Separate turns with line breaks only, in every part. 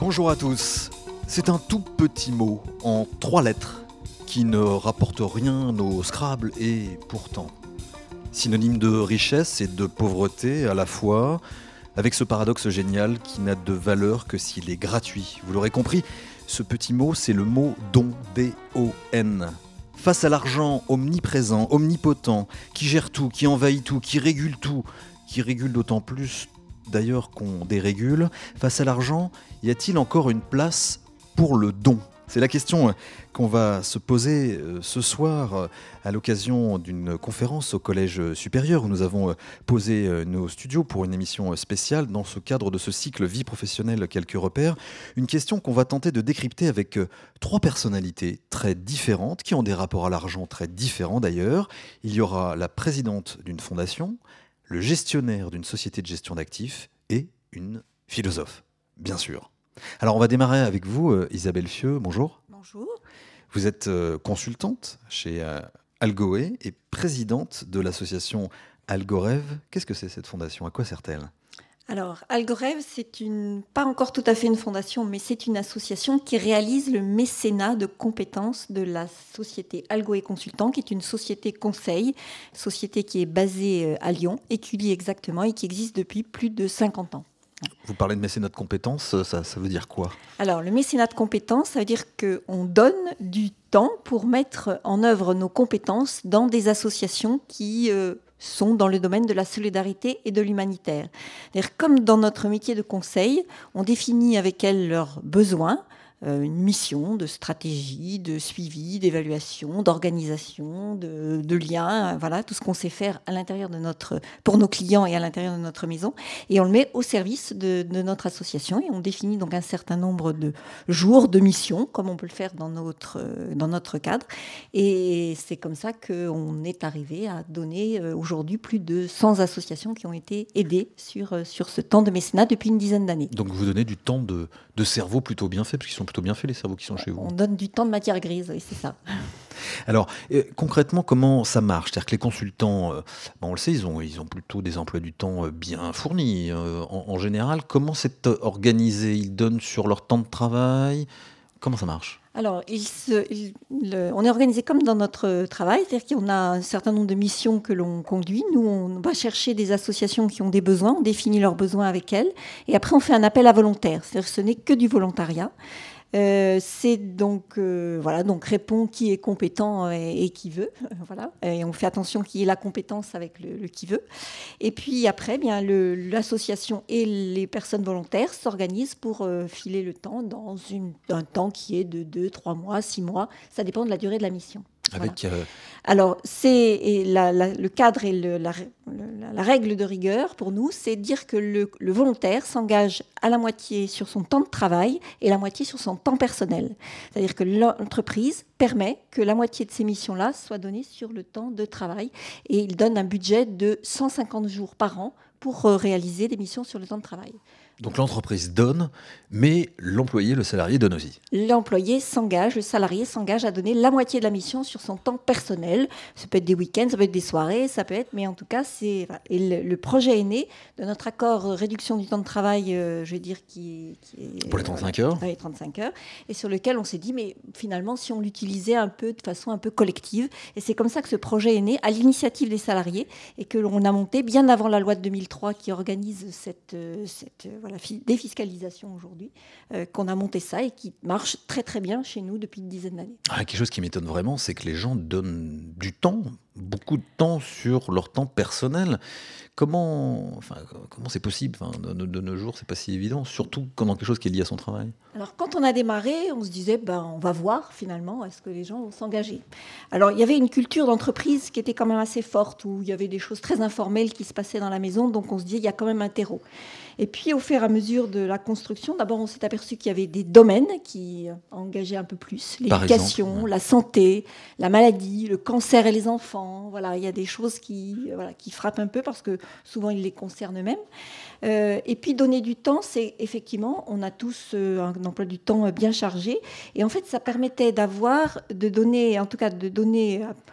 Bonjour à tous. C'est un tout petit mot en 3 lettres qui ne rapporte rien au Scrabble et pourtant synonyme de richesse et de pauvreté à la fois, avec ce paradoxe génial qui n'a de valeur que s'il est gratuit. Vous l'aurez compris, ce petit mot, c'est le mot don, D-O-N. Face à l'argent omniprésent, omnipotent, qui gère tout, qui envahit tout, qui régule d'autant plus d'ailleurs qu'on dérégule, face à l'argent, y a-t-il encore une place pour le don ? C'est la question qu'on va se poser ce soir à l'occasion d'une conférence au Collège supérieur où nous avons posé nos studios pour une émission spéciale dans ce cadre de ce cycle Vie professionnelle, quelques repères. Une question qu'on va tenter de décrypter avec 3 personnalités très différentes qui ont des rapports à l'argent très différents d'ailleurs. Il y aura la présidente d'une fondation, le gestionnaire d'une société de gestion d'actifs et une philosophe, bien sûr. Alors on va démarrer avec vous, Isabelle Fieux, bonjour.
Bonjour.
Vous êtes consultante chez Algoé et présidente de l'association Algorev. Qu'est-ce que c'est cette fondation ? À quoi sert-elle ?
Alors, Algorev, c'est pas encore tout à fait une fondation, mais c'est une association qui réalise le mécénat de compétences de la société Algoé Consultant, qui est une société conseil, société qui est basée à Lyon, Écully exactement, et qui existe depuis plus de 50 ans.
Vous parlez de mécénat de compétences, ça veut dire quoi ?
Alors, le mécénat de compétences, ça veut dire qu'on donne du temps pour mettre en œuvre nos compétences dans des associations qui sont dans le domaine de la solidarité et de l'humanitaire. C'est-à-dire, comme dans notre métier de conseil, on définit avec elles leurs besoins, une mission de stratégie, de suivi, d'évaluation, d'organisation, de lien, voilà, tout ce qu'on sait faire à l'intérieur pour nos clients et à l'intérieur de notre maison. Et on le met au service de notre association et on définit donc un certain nombre de jours de missions, comme on peut le faire dans notre cadre. Et c'est comme ça qu'on est arrivé à donner aujourd'hui plus de 100 associations qui ont été aidées sur ce temps de mécénat depuis une dizaine d'années.
Donc vous donnez du temps de cerveau plutôt bien fait, parce qu'ils sont plutôt bien faits les cerveaux qui sont chez vous.
On donne du temps de matière grise, oui, c'est ça.
Alors, concrètement, comment ça marche ? C'est-à-dire que les consultants, on le sait, ils ont plutôt des emplois du temps bien fournis. En général, comment c'est organisé ? Ils donnent sur leur temps de travail ? Comment ça marche ?
Alors, on est organisé comme dans notre travail, c'est-à-dire qu'on a un certain nombre de missions que l'on conduit. Nous, on va chercher des associations qui ont des besoins, on définit leurs besoins avec elles, et après on fait un appel à volontaires, c'est-à-dire que ce n'est que du volontariat. C'est donc répond qui est compétent et qui veut, voilà. Et on fait attention qui ait la compétence avec le qui veut. Et puis après, bien l'association et les personnes volontaires s'organisent pour filer le temps dans un temps qui est de 2, 3 mois, 6 mois. Ça dépend de la durée de la mission.
Avec
voilà. Alors, le cadre et la règle de rigueur pour nous, c'est de dire que le volontaire s'engage à la moitié sur son temps de travail et la moitié sur son temps personnel. C'est-à-dire que l'entreprise permet que la moitié de ces missions-là soient données sur le temps de travail et il donne un budget de 150 jours par an pour réaliser des missions sur le temps de travail.
Donc l'entreprise donne, mais l'employé, le salarié, donne aussi.
L'employé s'engage, le salarié s'engage à donner la moitié de la mission sur son temps personnel. Ça peut être des week-ends, ça peut être des soirées, mais en tout cas, et le projet est né de notre accord réduction du temps de travail, je vais dire, qui est...
Pour les 35 heures.
Les 35 heures, et sur lequel on s'est dit, mais finalement, si on l'utilisait un peu de façon un peu collective, et c'est comme ça que ce projet est né, à l'initiative des salariés, et que l'on a monté bien avant la loi de 2003 qui organise cette défiscalisation aujourd'hui, qu'on a monté ça et qui marche très très bien chez nous depuis une dizaine d'années.
Quelque chose qui m'étonne vraiment, c'est que les gens donnent du temps, beaucoup de temps sur leur temps personnel. Comment c'est possible ? De nos jours, c'est pas si évident, surtout quand dans quelque chose qui est lié à son travail.
Alors, quand on a démarré, on se disait, on va voir finalement, est-ce que les gens vont s'engager ? Alors, il y avait une culture d'entreprise qui était quand même assez forte, où il y avait des choses très informelles qui se passaient dans la maison, donc on se dit, il y a quand même un terreau. Et puis, au fur et à mesure de la construction, d'abord, on s'est aperçu qu'il y avait des domaines qui engageaient un peu plus. L'éducation, la santé, la maladie, le cancer et les enfants. Voilà, il y a des choses qui frappent un peu parce que souvent, ils les concernent eux-mêmes. Et puis, donner du temps, c'est effectivement, on a tous un emploi du temps bien chargé. Et en fait, ça permettait de donner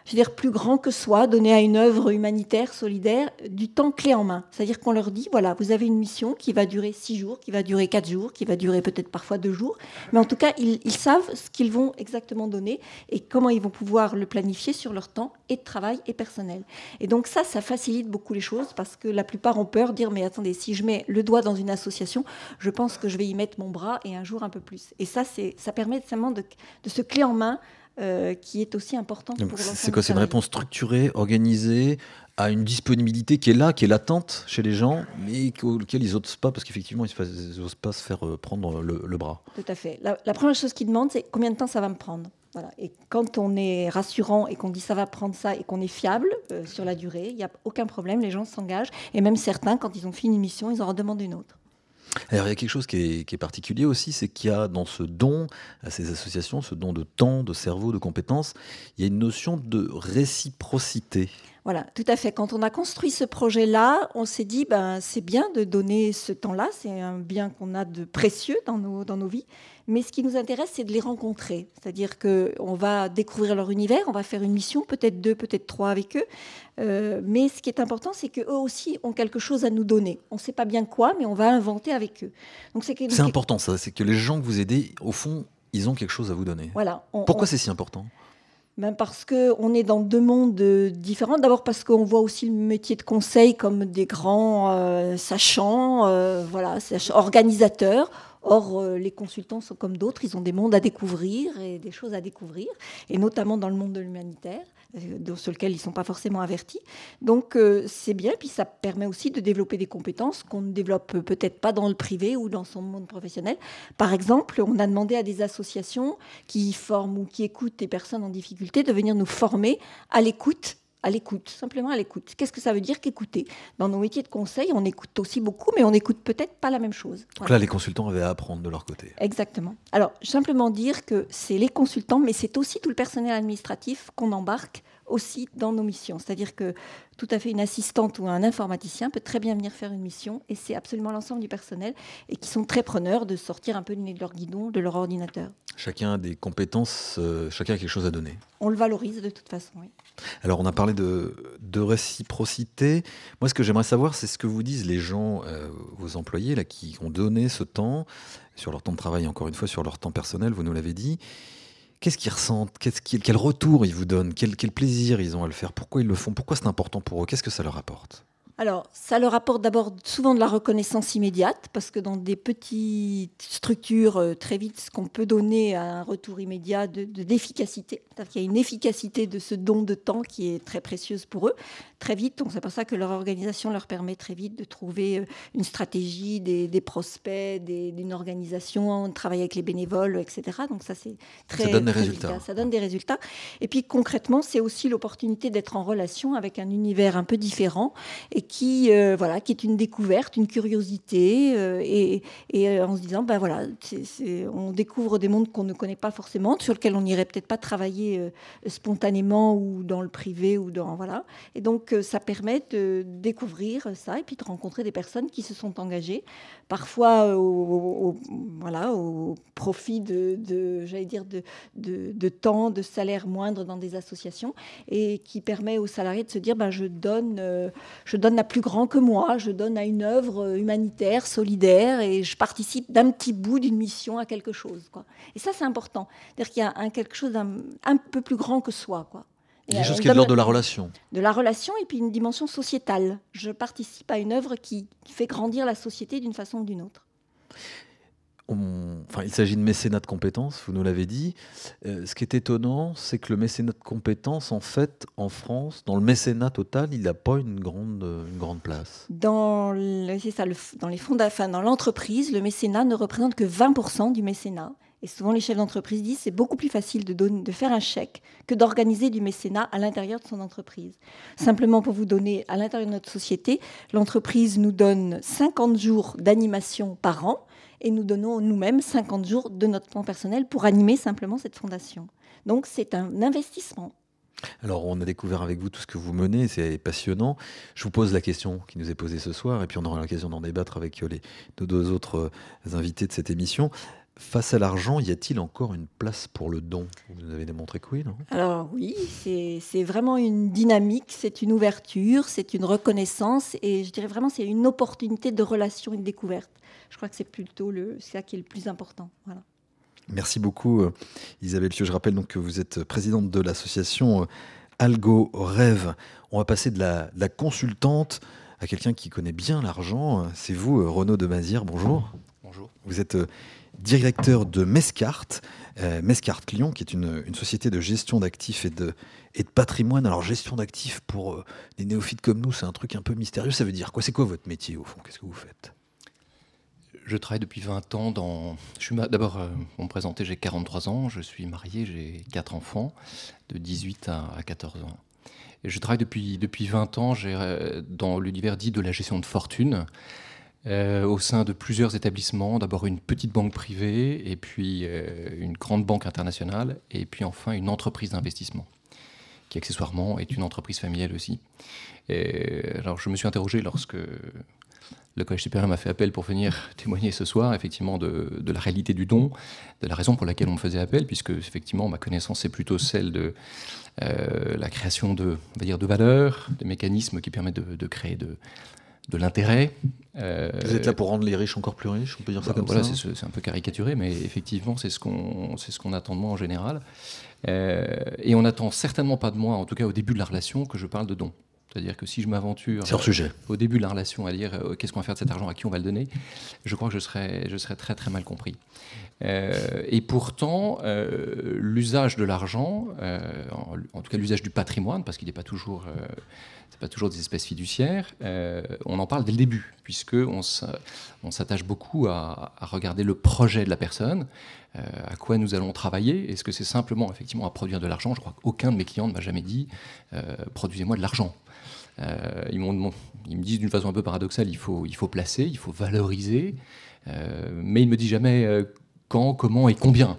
je veux dire, plus grand que soi, donner à une œuvre humanitaire, solidaire, du temps clé en main. C'est-à-dire qu'on leur dit, voilà, vous avez une mission qui va durer 6 jours, qui va durer 4 jours, qui va durer peut-être parfois 2 jours, mais en tout cas, ils savent ce qu'ils vont exactement donner et comment ils vont pouvoir le planifier sur leur temps et de travail et personnel. Et donc ça facilite beaucoup les choses parce que la plupart ont peur de dire, mais attendez, si je mets le doigt dans une association, je pense que je vais y mettre mon bras et un jour un peu plus. Et ça permet seulement de ce clé en main qui est aussi important pour l'ensemble.
C'est quoi? C'est une réponse structurée, organisée, à une disponibilité qui est là, qui est latente chez les gens, mais auquel ils n'osent pas, parce qu'effectivement, ils n'osent pas se faire prendre le bras.
Tout à fait. La première chose qu'ils demandent, c'est combien de temps ça va me prendre. Voilà. Et quand on est rassurant et qu'on dit ça va prendre ça et qu'on est fiable sur la durée, il n'y a aucun problème, les gens s'engagent. Et même certains, quand ils ont fini une mission, ils en redemandent une autre.
Alors, il y a quelque chose qui est particulier aussi, c'est qu'il y a dans ce don à ces associations, ce don de temps, de cerveau, de compétences, il y a une notion de réciprocité.
Voilà, tout à fait. Quand on a construit ce projet-là, on s'est dit, c'est bien de donner ce temps-là, c'est un bien qu'on a de précieux dans nos vies, mais ce qui nous intéresse, c'est de les rencontrer. C'est-à-dire qu'on va découvrir leur univers, on va faire une mission, peut-être 2, peut-être 3 avec eux, mais ce qui est important, c'est qu'eux aussi ont quelque chose à nous donner. On ne sait pas bien quoi, mais on va inventer avec eux. Donc c'est
important ça, c'est que les gens que vous aidez, au fond, ils ont quelque chose à vous donner.
Voilà.
Pourquoi c'est si important ?
Parce qu'on est dans 2 mondes différents. D'abord parce qu'on voit aussi le métier de conseil comme des grands sachants, organisateurs. Or, les consultants sont comme d'autres, ils ont des mondes à découvrir et des choses à découvrir, et notamment dans le monde de l'humanitaire, sur lequel ils ne sont pas forcément avertis. Donc, c'est bien, puis ça permet aussi de développer des compétences qu'on ne développe peut-être pas dans le privé ou dans son monde professionnel. Par exemple, on a demandé à des associations qui forment ou qui écoutent des personnes en difficulté de venir nous former à l'écoute, simplement à l'écoute. Qu'est-ce que ça veut dire qu'écouter ? Dans nos métiers de conseil, on écoute aussi beaucoup, mais on n'écoute peut-être pas la même chose.
Donc là, les consultants avaient à apprendre de leur côté.
Exactement. Alors, simplement dire que c'est les consultants, mais c'est aussi tout le personnel administratif qu'on embarque aussi dans nos missions. C'est-à-dire que tout à fait une assistante ou un informaticien peut très bien venir faire une mission, et c'est absolument l'ensemble du personnel, et qui sont très preneurs de sortir un peu du nez de leur guidon, de leur ordinateur.
Chacun a des compétences, chacun a quelque chose à donner.
On le valorise de toute façon, oui.
Alors, on a parlé de réciprocité. Moi, ce que j'aimerais savoir, c'est ce que vous disent les gens, vos employés, là, qui ont donné ce temps, sur leur temps de travail, encore une fois, sur leur temps personnel, vous nous l'avez dit. Qu'est-ce qu'ils ressentent ? Quel retour ils vous donnent ? Quel plaisir ils ont à le faire ? Pourquoi ils le font ? Pourquoi c'est important pour eux ? Qu'est-ce que ça leur apporte ?
Alors, ça leur apporte d'abord souvent de la reconnaissance immédiate, parce que dans des petites structures, très vite, ce qu'on peut donner a un retour immédiat d'efficacité. C'est-à-dire qu'il y a une efficacité de ce don de temps qui est très précieuse pour eux, très vite. Donc, c'est pour ça que leur organisation leur permet très vite de trouver une stratégie, des prospects, d'une organisation, de travailler avec les bénévoles, etc. Donc, ça, c'est très...
Ça donne des
très
résultats.
Efficace. Ça donne des résultats. Et puis, concrètement, c'est aussi l'opportunité d'être en relation avec un univers un peu différent, et qui est une découverte, une curiosité, et en se disant, on découvre des mondes qu'on ne connaît pas forcément, sur lesquels on n'irait peut-être pas travailler spontanément ou dans le privé voilà. Et donc ça permet de découvrir ça et puis de rencontrer des personnes qui se sont engagées, parfois au profit de temps, de salaire moindre dans des associations, et qui permet aux salariés de se dire, je donne à plus grand que moi, je donne à une œuvre humanitaire, solidaire, et je participe d'un petit bout d'une mission à quelque chose, quoi. Et ça, c'est important. C'est-à-dire qu'il y a quelque chose un peu plus grand que soi, quoi.
Il y a quelque chose qui est de l'ordre de la relation.
De la relation, et puis une dimension sociétale. Je participe à une œuvre qui fait grandir la société d'une façon ou d'une autre.
Il s'agit de mécénat de compétences, vous nous l'avez dit. Ce qui est étonnant, c'est que le mécénat de compétences, en fait, en France, dans le mécénat total, il n'a pas une grande place.
Dans l'entreprise, le mécénat ne représente que 20% du mécénat. Et souvent, les chefs d'entreprise disent que c'est beaucoup plus facile de faire un chèque que d'organiser du mécénat à l'intérieur de son entreprise. Simplement pour vous donner, à l'intérieur de notre société, l'entreprise nous donne 50 jours d'animation par an, et nous donnons nous-mêmes 50 jours de notre temps personnel pour animer simplement cette fondation. Donc c'est un investissement.
Alors, on a découvert avec vous tout ce que vous menez, c'est passionnant. Je vous pose la question qui nous est posée ce soir, et puis on aura l'occasion d'en débattre avec nos 2 autres invités de cette émission. Face à l'argent, y a-t-il encore une place pour le don? Vous nous avez démontré que oui, non?
Alors oui, c'est vraiment une dynamique, c'est une ouverture, c'est une reconnaissance et je dirais vraiment c'est une opportunité de relation et de découverte. Je crois que c'est plutôt ça qui est le plus important. Voilà.
Merci beaucoup, Isabelle Fieux. Je rappelle donc que vous êtes présidente de l'association Algo Rêve. On va passer de la consultante à quelqu'un qui connaît bien l'argent. C'est vous, Renaud de Mazières. Bonjour.
Bonjour.
Vous êtes directeur de Mescart, Mescart Lyon, qui est une société de gestion d'actifs et de patrimoine. Alors, gestion d'actifs, pour des néophytes comme nous, c'est un truc un peu mystérieux. Ça veut dire quoi? C'est quoi votre métier, au fond? Qu'est-ce que vous faites?
Je travaille depuis 20 ans dans... D'abord, pour me présenter, j'ai 43 ans, je suis marié, j'ai 4 enfants, de 18 à 14 ans. Et je travaille depuis 20 ans dans l'univers dit de la gestion de fortune, au sein de plusieurs établissements, d'abord une petite banque privée, et puis une grande banque internationale, et puis enfin une entreprise d'investissement, qui accessoirement est une entreprise familiale aussi. Et alors je me suis interrogé lorsque le Collège supérieur m'a fait appel pour venir témoigner ce soir, effectivement, de la réalité du don, de la raison pour laquelle on me faisait appel, puisque, effectivement, ma connaissance est plutôt celle de la création on va dire, de valeurs, des mécanismes qui permettent de créer de l'intérêt.
Vous êtes là pour rendre les riches encore plus riches, on peut dire ça comme
voilà,
ça?
C'est un peu caricaturé, mais effectivement, c'est ce qu'on attend de moi en général. Et on n'attend certainement pas de moi, en tout cas au début de la relation, que je parle de don. C'est-à-dire que si je m'aventure
C'est hors sujet.
Au début de la relation à dire qu'est-ce qu'on va faire de cet argent, à qui on va le donner, je crois que je serais très très mal compris. Et pourtant, l'usage de l'argent, en tout cas l'usage du patrimoine, parce qu'il n'est pas toujours, c'est pas toujours des espèces fiduciaires, on en parle dès le début, puisqu'on s'attache beaucoup à regarder le projet de la personne, à quoi nous allons travailler. Est-ce que c'est simplement effectivement à produire de l'argent? Je crois qu'aucun de mes clients ne m'a jamais dit produisez-moi de l'argent. Ils me disent d'une façon un peu paradoxale, il faut placer, il faut valoriser, mais ils ne me disent jamais quand, comment et combien.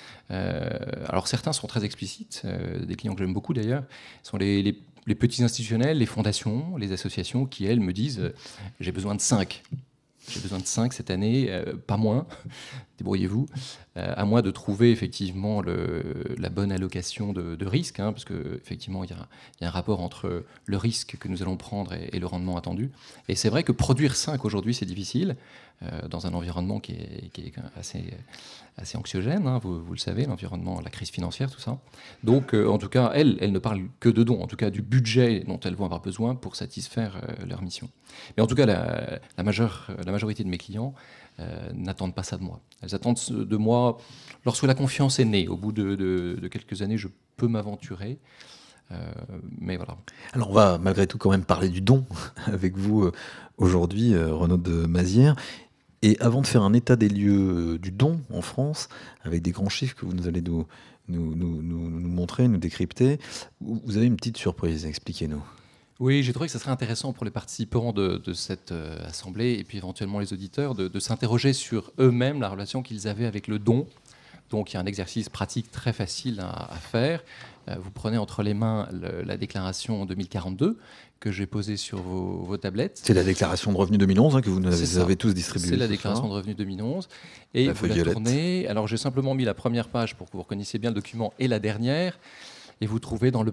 Alors certains sont très explicites, des clients que j'aime beaucoup d'ailleurs, sont les petits institutionnels, les fondations, les associations qui, elles, me disent j'ai besoin de 5. J'ai besoin de 5 cette année, pas moins, débrouillez-vous, à moins de trouver effectivement la bonne allocation de risque, parce qu'effectivement il y a un rapport entre le risque que nous allons prendre et le rendement attendu. Et c'est vrai que produire 5 aujourd'hui c'est difficile, dans un environnement qui est assez anxiogène, vous le savez, l'environnement, la crise financière, tout ça. Donc en tout cas, elles ne parlent que de dons, en tout cas du budget dont elles vont avoir besoin pour satisfaire leur mission. Mais en tout cas, la majorité de mes clients n'attendent pas ça de moi. Elles attendent de moi lorsque la confiance est née. Au bout de quelques années, je peux m'aventurer. Mais voilà.
Alors on va malgré tout quand même parler du don avec vous aujourd'hui, Renaud de Mazières. Et avant de faire un état des lieux du don en France, avec des grands chiffres que vous allez nous montrer, nous décrypter, vous avez une petite surprise, expliquez-nous.
Oui, j'ai trouvé que ce serait intéressant pour les participants de cette assemblée et puis éventuellement les auditeurs de s'interroger sur eux-mêmes, la relation qu'ils avaient avec le don. Donc il y a un exercice pratique très facile à faire. Vous prenez entre les mains la déclaration 2042 que j'ai posée sur vos tablettes.
C'est la déclaration de revenus 2011 que vous avez tous distribuée.
C'est la déclaration de revenus 2011. Et vous la tournez. Alors j'ai simplement mis la première page pour que vous reconnaissiez bien le document et la dernière. Et vous trouvez dans la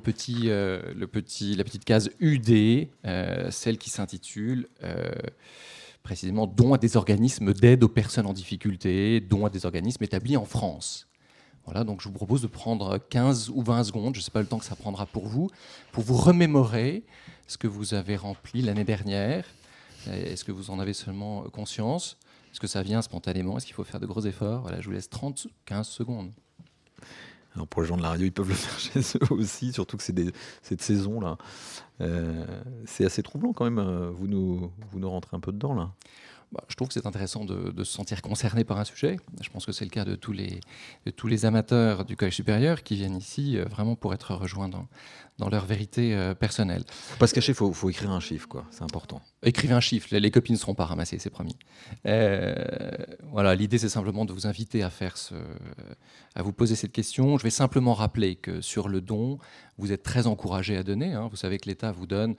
petite case UD, celle qui s'intitule précisément dons à des organismes d'aide aux personnes en difficulté, dons à des organismes établis en France. Voilà, donc je vous propose de prendre 15 ou 20 secondes, je ne sais pas le temps que ça prendra pour vous remémorer ce que vous avez rempli l'année dernière. Est-ce que vous en avez seulement conscience? Est-ce que ça vient spontanément? Est-ce qu'il faut faire de gros efforts? Voilà, je vous laisse 15 secondes.
Alors pour les gens de la radio, ils peuvent le faire chez eux aussi, surtout que c'est cette saison-là. C'est assez troublant quand même, vous nous rentrez un peu dedans là.
Je trouve que c'est intéressant de se sentir concerné par un sujet. Je pense que c'est le cas de tous les amateurs du Collège supérieur qui viennent ici vraiment pour être rejoints dans leur vérité personnelle.
Faut pas se cacher, faut écrire un chiffre, quoi. C'est important.
Écrivez un chiffre, les copies ne seront pas ramassées, c'est promis. Voilà, l'idée c'est simplement de vous inviter à vous poser cette question. Je vais simplement rappeler que sur le don, vous êtes très encouragé à donner. Vous savez que l'État vous donne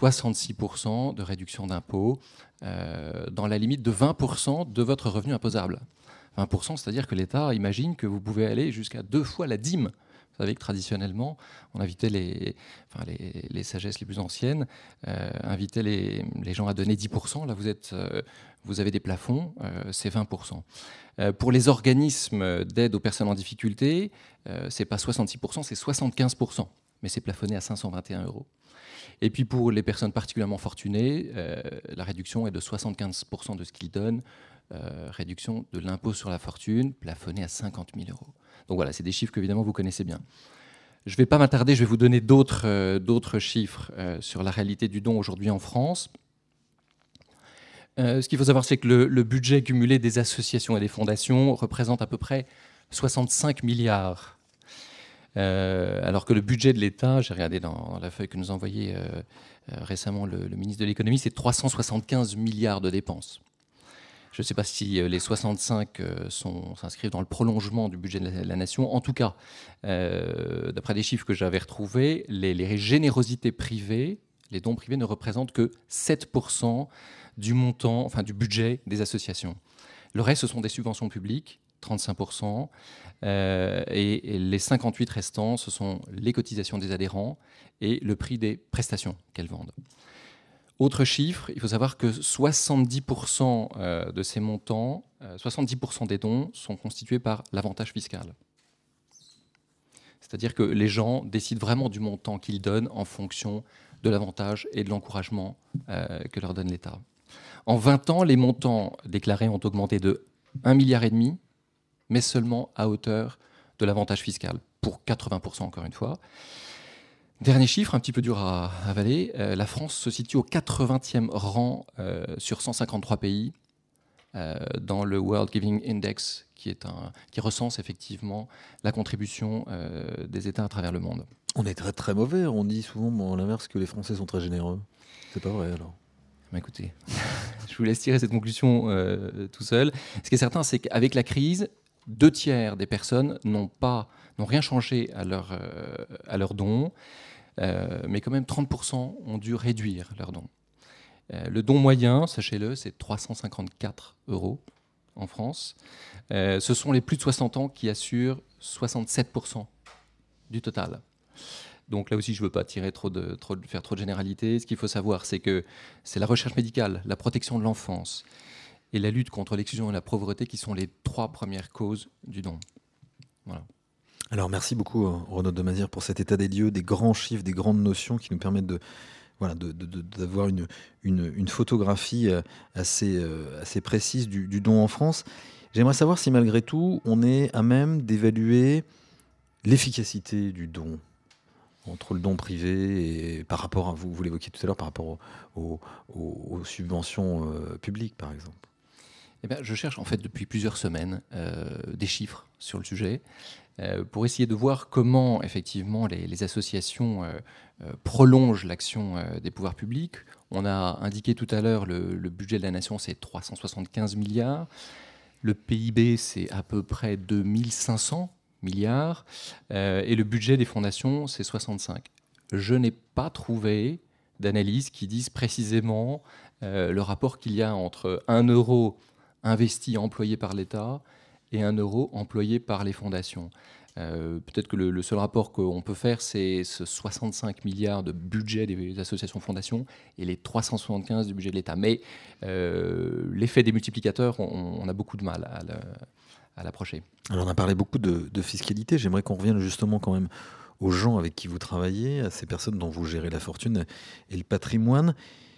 66% de réduction d'impôt dans la limite de 20% de votre revenu imposable. 20%, c'est-à-dire que l'État imagine que vous pouvez aller jusqu'à 2 fois la dîme. Vous savez que traditionnellement, on invitait les sagesses les plus anciennes, invitaient les gens à donner 10%. Là, vous avez des plafonds, c'est 20%. Pour les organismes d'aide aux personnes en difficulté, c'est pas 66%, c'est 75%. Mais c'est plafonné à 521 €. Et puis pour les personnes particulièrement fortunées, la réduction est de 75% de ce qu'ils donnent, réduction de l'impôt sur la fortune, plafonnée à 50 000 €. Donc voilà, c'est des chiffres qu'évidemment vous connaissez bien. Je ne vais pas m'attarder, je vais vous donner d'autres chiffres sur la réalité du don aujourd'hui en France. Ce qu'il faut savoir, c'est que le budget cumulé des associations et des fondations représente à peu près 65 milliards. Alors que le budget de l'État, j'ai regardé dans la feuille que nous a envoyée récemment le ministre de l'économie, c'est 375 milliards de dépenses. Je ne sais pas si les 65 s'inscrivent dans le prolongement du budget de la nation. En tout cas, d'après des chiffres que j'avais retrouvés, les générosités privées, les dons privés ne représentent que 7% du montant, enfin du budget des associations. Le reste, ce sont des subventions publiques, 35%, et les 58 restants, ce sont les cotisations des adhérents et le prix des prestations qu'elles vendent. Autre chiffre, il faut savoir que 70% de ces montants, 70% des dons sont constitués par l'avantage fiscal. C'est-à-dire que les gens décident vraiment du montant qu'ils donnent en fonction de l'avantage et de l'encouragement que leur donne l'État. En 20 ans, les montants déclarés ont augmenté de 1,5 milliard, mais seulement à hauteur de l'avantage fiscal, pour 80% encore une fois. Dernier chiffre, un petit peu dur à avaler, la France se situe au 80e rang sur 153 pays dans le World Giving Index, qui recense effectivement la contribution des États à travers le monde.
On est très très mauvais, on dit souvent à l'inverse que les Français sont très généreux. C'est pas vrai alors?
Écoutez, je vous laisse tirer cette conclusion tout seul. Ce qui est certain, c'est qu'avec la crise, 2 tiers des personnes n'ont rien changé à leurs dons. Mais quand même 30% ont dû réduire leurs dons. Le don moyen, sachez-le, c'est 354 € en France. Ce sont les plus de 60 ans qui assurent 67% du total. Donc là aussi, je ne veux pas faire trop de généralités. Ce qu'il faut savoir, c'est que c'est la recherche médicale, la protection de l'enfance et la lutte contre l'exclusion et la pauvreté qui sont les 3 premières causes du don. Voilà.
Alors merci beaucoup Renaud de Mazières pour cet état des lieux, des grands chiffres, des grandes notions qui nous permettent d'avoir une photographie assez précise du don en France. J'aimerais savoir si malgré tout on est à même d'évaluer l'efficacité du don entre le don privé et par rapport à, vous l'évoquiez tout à l'heure, par rapport aux subventions publiques par exemple.
Eh bien, je cherche en fait depuis plusieurs semaines des chiffres sur le sujet pour essayer de voir comment effectivement les associations prolongent l'action des pouvoirs publics. On a indiqué tout à l'heure le budget de la nation, c'est 375 milliards. Le PIB, c'est à peu près 2500 milliards. Et le budget des fondations, c'est 65. Je n'ai pas trouvé d'analyse qui dise précisément le rapport qu'il y a entre 1 € investi, employé par l'État, et 1 € employé par les fondations. Peut-être que le seul rapport qu'on peut faire, c'est ce 65 milliards de budget des associations-fondations et les 375 du budget de l'État. Mais l'effet des multiplicateurs, on a beaucoup de mal à l'approcher.
Alors on a parlé beaucoup de fiscalité. J'aimerais qu'on revienne justement quand même aux gens avec qui vous travaillez, à ces personnes dont vous gérez la fortune et le patrimoine.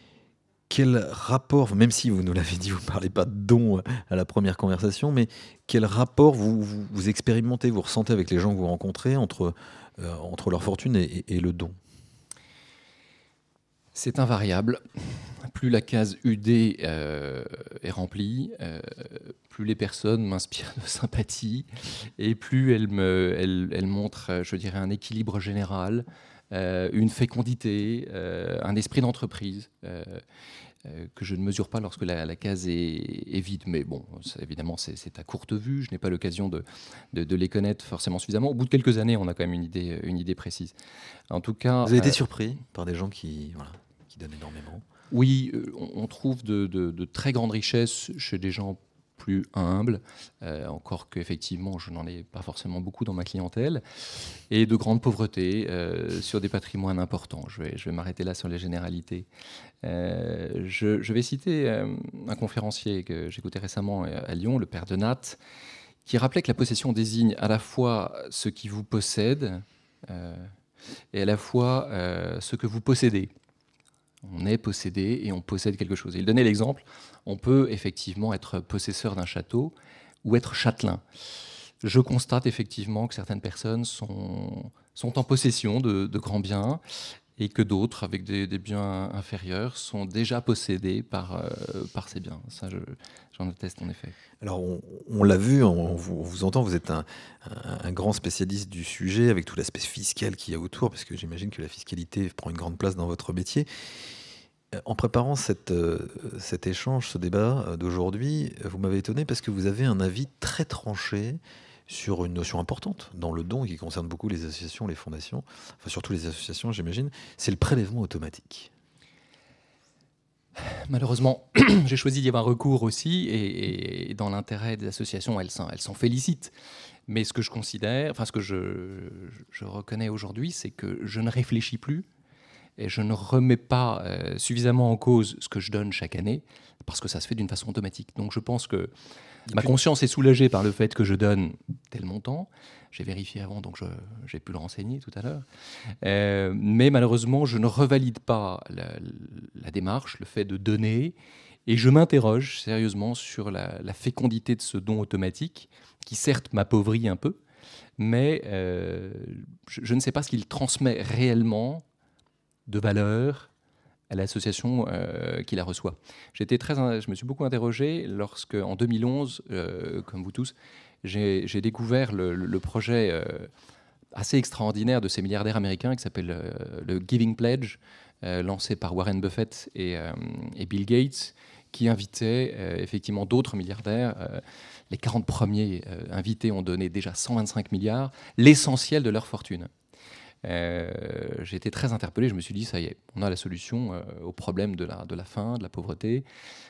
Quel rapport, même si vous nous l'avez dit, vous ne parlez pas de dons à la première conversation, mais quel rapport vous expérimentez, vous ressentez avec les gens que vous rencontrez entre leur fortune et le don?
C'est invariable. Plus la case UD est remplie, plus les personnes m'inspirent de sympathie et plus elles montrent, je dirais, un équilibre général, une fécondité, un esprit d'entreprise que je ne mesure pas lorsque la case est vide. Mais bon, évidemment, c'est à courte vue. Je n'ai pas l'occasion de les connaître forcément suffisamment. Au bout de quelques années, on a quand même une idée précise. En tout cas,
vous avez été surpris par des gens qui donnent énormément?
Oui, on trouve de très grandes richesses chez des gens plus humbles, encore qu'effectivement, je n'en ai pas forcément beaucoup dans ma clientèle, et de grande pauvreté sur des patrimoines importants. Je vais m'arrêter là sur les généralités. Je vais citer un conférencier que j'écoutais récemment à Lyon, le père Denat, qui rappelait que la possession désigne à la fois ce qui vous possède et à la fois ce que vous possédez. On est possédé et on possède quelque chose. Il donnait l'exemple, on peut effectivement être possesseur d'un château ou être châtelain. Je constate effectivement que certaines personnes sont en possession de grands biens et que d'autres, avec des biens inférieurs, sont déjà possédés par ces biens. Ça, j'en atteste en effet.
Alors, on l'a vu, on vous entend, vous êtes un grand spécialiste du sujet, avec tout l'aspect fiscal qu'il y a autour, parce que j'imagine que la fiscalité prend une grande place dans votre métier. En préparant cet échange, ce débat d'aujourd'hui, vous m'avez étonné parce que vous avez un avis très tranché sur une notion importante dans le don qui concerne beaucoup les associations, les fondations, enfin surtout les associations, j'imagine, c'est le prélèvement automatique.
Malheureusement, j'ai choisi d'y avoir recours aussi, et dans l'intérêt des associations, elles s'en félicitent. Mais ce que je considère, enfin ce que je reconnais aujourd'hui, c'est que je ne réfléchis plus et je ne remets pas suffisamment en cause ce que je donne chaque année, parce que ça se fait d'une façon automatique. Donc je pense que ma conscience est soulagée par le fait que je donne tel montant. J'ai vérifié avant, donc j'ai pu le renseigner tout à l'heure. Mais malheureusement, je ne revalide pas la démarche, le fait de donner, et je m'interroge sérieusement sur la fécondité de ce don automatique, qui certes m'appauvrit un peu, mais je ne sais pas ce qu'il transmet réellement de valeur à l'association qui la reçoit. Je me suis beaucoup interrogé lorsque, en 2011, comme vous tous, j'ai découvert le projet assez extraordinaire de ces milliardaires américains qui s'appelle le Giving Pledge, lancé par Warren Buffett et Bill Gates, qui invitait effectivement d'autres milliardaires. Les 40 premiers invités ont donné déjà 125 milliards, l'essentiel de leur fortune. J'ai été très interpellé, je me suis dit, ça y est, on a la solution au problème de la faim, de la pauvreté.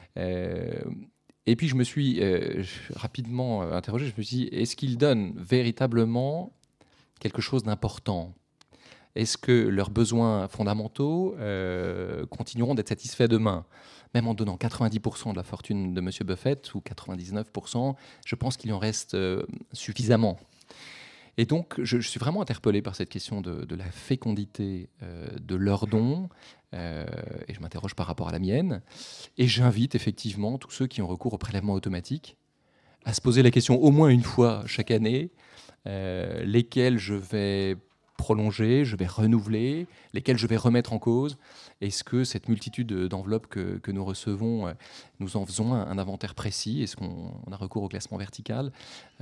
Et puis je me suis rapidement interrogé, je me suis dit, est-ce qu'ils donnent véritablement quelque chose d'important ? Est-ce que leurs besoins fondamentaux continueront d'être satisfaits demain ? Même en donnant 90% de la fortune de M. Buffett, ou 99%, je pense qu'il en reste suffisamment. Et donc, je suis vraiment interpellé par cette question de la fécondité de leurs dons, et je m'interroge par rapport à la mienne. Et j'invite effectivement tous ceux qui ont recours au prélèvement automatique à se poser la question au moins une fois chaque année, lesquels je vais prolonger, je vais renouveler, lesquels je vais remettre en cause. Est-ce que cette multitude d'enveloppes que nous recevons, nous en faisons un inventaire précis ? Est-ce qu'on a recours au classement vertical ?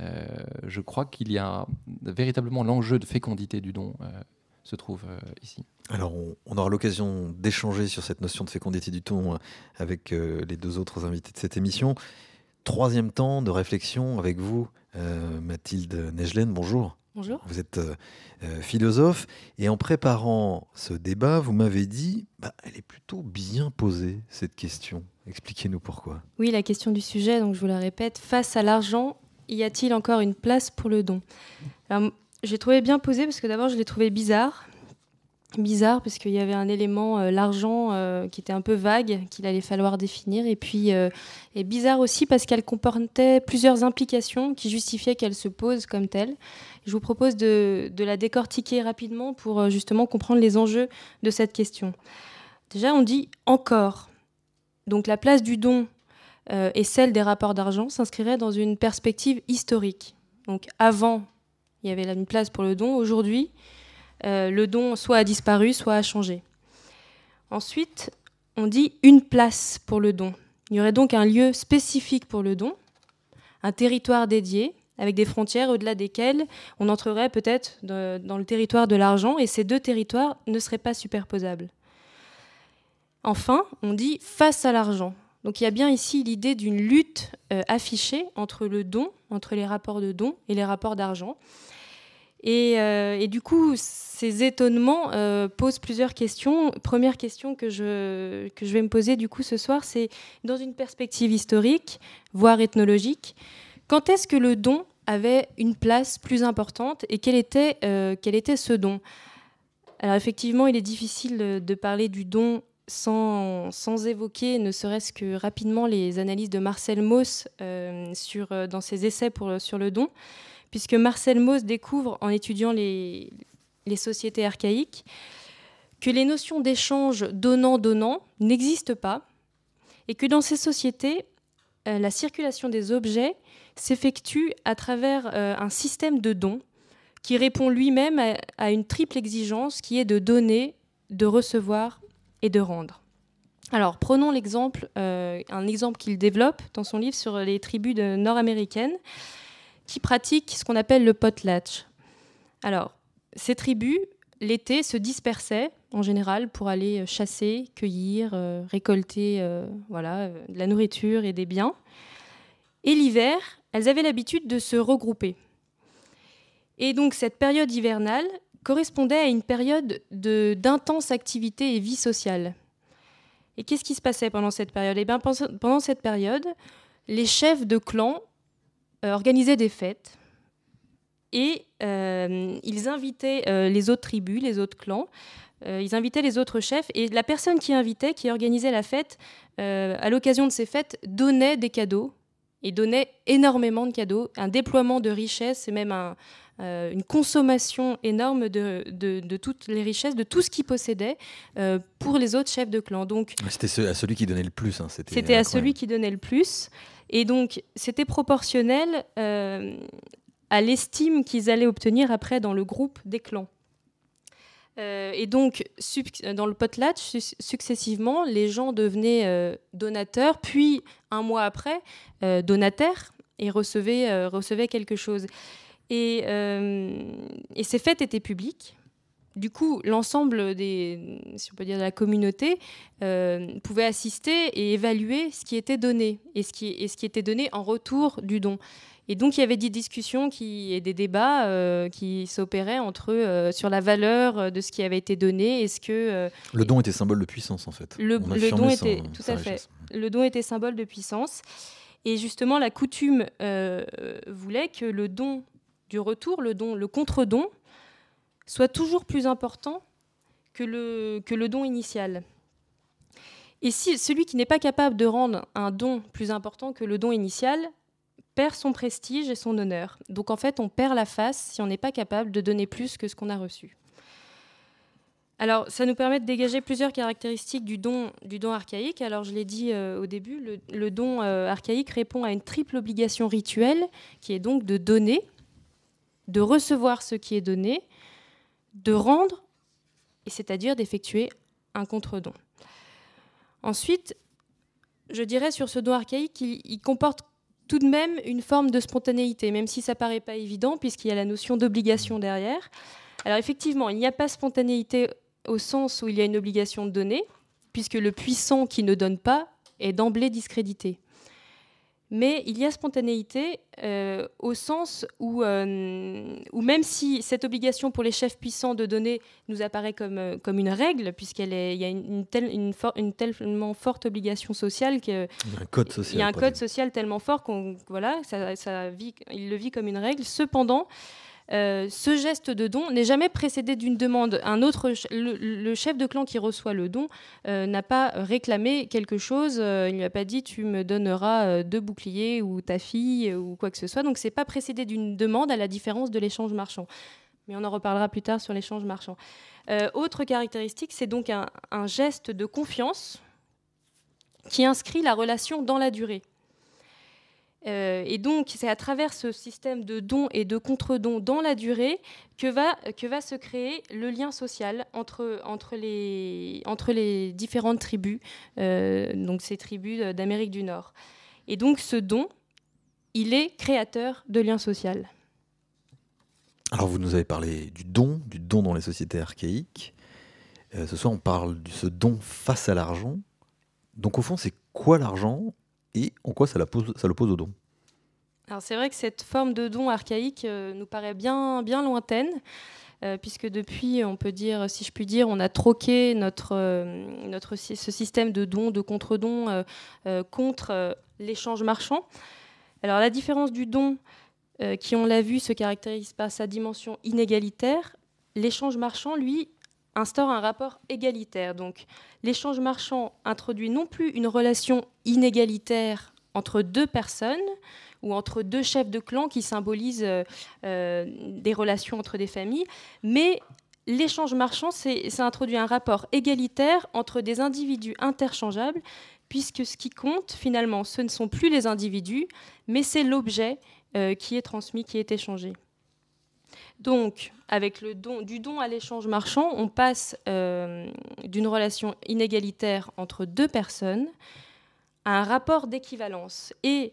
Je crois qu'il y a véritablement l'enjeu de fécondité du don se trouve ici.
Alors, on aura l'occasion d'échanger sur cette notion de fécondité du don avec les deux autres invités de cette émission. Troisième temps de réflexion avec vous, Mathilde Nejlen, bonjour.
Bonjour.
Vous êtes philosophe, et en préparant ce débat, vous m'avez dit elle est plutôt bien posée, cette question. Expliquez-nous pourquoi.
Oui, la question du sujet, donc je vous la répète. Face à l'argent, y a-t-il encore une place pour le don ? Alors, j'ai trouvé bien posé parce que d'abord, je l'ai trouvé bizarre. Bizarre parce qu'il y avait un élément, l'argent, qui était un peu vague, qu'il allait falloir définir. Et puis, et bizarre aussi parce qu'elle comportait plusieurs implications qui justifiaient qu'elle se pose comme telle. Je vous propose de la décortiquer rapidement pour justement comprendre les enjeux de cette question. Déjà, on dit « encore ». Donc la place du don et celle des rapports d'argent s'inscriraient dans une perspective historique. Donc avant, il y avait là une place pour le don. Aujourd'hui, le don soit a disparu, soit a changé. Ensuite, on dit une place pour le don. Il y aurait donc un lieu spécifique pour le don, un territoire dédié, avec des frontières au-delà desquelles on entrerait peut-être dans le territoire de l'argent, et ces deux territoires ne seraient pas superposables. Enfin, on dit face à l'argent. Donc il y a bien ici l'idée d'une lutte affichée entre le don, entre les rapports de don et les rapports d'argent. Et du coup, ces étonnements posent plusieurs questions. Première question que je vais me poser du coup ce soir, c'est dans une perspective historique, voire ethnologique, quand est-ce que le don avait une place plus importante et quel était ce don ? Alors effectivement, il est difficile de parler du don sans évoquer, ne serait-ce que rapidement, les analyses de Marcel Mauss dans ses essais sur le don, puisque Marcel Mauss découvre, en étudiant les sociétés archaïques, que les notions d'échange donnant-donnant n'existent pas, et que dans ces sociétés, la circulation des objets s'effectue à travers un système de dons qui répond lui-même à une triple exigence qui est de donner, de recevoir et de rendre. Alors, prenons un exemple qu'il développe dans son livre sur les tribus nord-américaines qui pratiquent ce qu'on appelle le potlatch. Alors, ces tribus, l'été, se dispersaient en général pour aller chasser, cueillir, récolter de la nourriture et des biens. Et l'hiver, elles avaient l'habitude de se regrouper. Et donc, cette période hivernale correspondait à une période d'intense activité et vie sociale. Et qu'est-ce qui se passait pendant cette période ? Eh bien, pendant cette période, les chefs de clans organisaient des fêtes et ils invitaient les autres tribus, les autres clans, ils invitaient les autres chefs et la personne qui organisait la fête, à l'occasion de ces fêtes, donnait des cadeaux et donnait énormément de cadeaux, un déploiement de richesses et même une consommation énorme de toutes les richesses, de tout ce qu'ils possédaient pour les autres chefs de clan. Donc,
c'était à celui qui donnait le plus.
C'était à celui qui donnait le plus. Et donc, c'était proportionnel à l'estime qu'ils allaient obtenir après dans le groupe des clans. Et donc, dans le potlatch, successivement, les gens devenaient donateurs, puis un mois après, donataires, et recevaient quelque chose. Et ces fêtes étaient publiques. Du coup, l'ensemble si on peut dire, de la communauté pouvait assister et évaluer ce qui était donné et ce qui était donné en retour du don. Et donc, il y avait des discussions et des débats qui s'opéraient entre eux sur la valeur de ce qui avait été donné.
Le don était symbole de puissance, en fait.
Le don était tout à fait. Le don était symbole de puissance. Et justement, la coutume voulait que le don du retour, le contre-don, soit toujours plus important que le don initial. Et si celui qui n'est pas capable de rendre un don plus important que le don initial perd son prestige et son honneur. Donc en fait, on perd la face si on n'est pas capable de donner plus que ce qu'on a reçu. Alors, ça nous permet de dégager plusieurs caractéristiques du don archaïque. Alors, je l'ai dit au début, le don archaïque répond à une triple obligation rituelle, qui est donc de donner, de recevoir ce qui est donné, de rendre, et c'est-à-dire d'effectuer un contre-don. Ensuite, je dirais sur ce don archaïque qu'il comporte tout de même une forme de spontanéité, même si ça ne paraît pas évident, puisqu'il y a la notion d'obligation derrière. Alors effectivement, il n'y a pas spontanéité au sens où il y a une obligation de donner, puisque le puissant qui ne donne pas est d'emblée discrédité. Mais il y a spontanéité au sens où même si cette obligation pour les chefs puissants de donner nous apparaît comme une règle, puisqu'il y a une tellement forte obligation sociale qu'il y a un code social tellement fort qu'il le vit comme une règle. Cependant, ce geste de don n'est jamais précédé d'une demande. Le chef de clan qui reçoit le don n'a pas réclamé quelque chose. Il ne lui a pas dit « tu me donneras 2 boucliers ou ta fille » ou quoi que ce soit. Donc ce n'est pas précédé d'une demande, à la différence de l'échange marchand. Mais on en reparlera plus tard sur l'échange marchand. Autre caractéristique, c'est donc un geste de confiance qui inscrit la relation dans la durée. Et donc, c'est à travers ce système de dons et de contre-dons dans la durée que va se créer le lien social entre les différentes tribus, donc ces tribus d'Amérique du Nord. Et donc, ce don, il est créateur de liens sociaux.
Alors, vous nous avez parlé du don dans les sociétés archaïques. Ce soir, on parle de ce don face à l'argent. Donc, au fond, c'est quoi l'argent ? Et en quoi ça l'oppose au don ?
Alors c'est vrai que cette forme de don archaïque nous paraît bien, bien lointaine, puisque depuis, on peut dire, si je puis dire, on a troqué ce système de don, de contre-don, contre l'échange marchand. Alors la différence du don, qui on l'a vu, se caractérise par sa dimension inégalitaire. L'échange marchand, lui, instaure un rapport égalitaire. Donc l'échange marchand introduit non plus une relation inégalitaire entre deux personnes, ou entre deux chefs de clan qui symbolisent des relations entre des familles, mais l'échange marchand, ça introduit un rapport égalitaire entre des individus interchangeables, puisque ce qui compte, finalement, ce ne sont plus les individus, mais c'est l'objet qui est transmis, qui est échangé. Donc, avec du don à l'échange marchand, on passe d'une relation inégalitaire entre deux personnes à un rapport d'équivalence. Et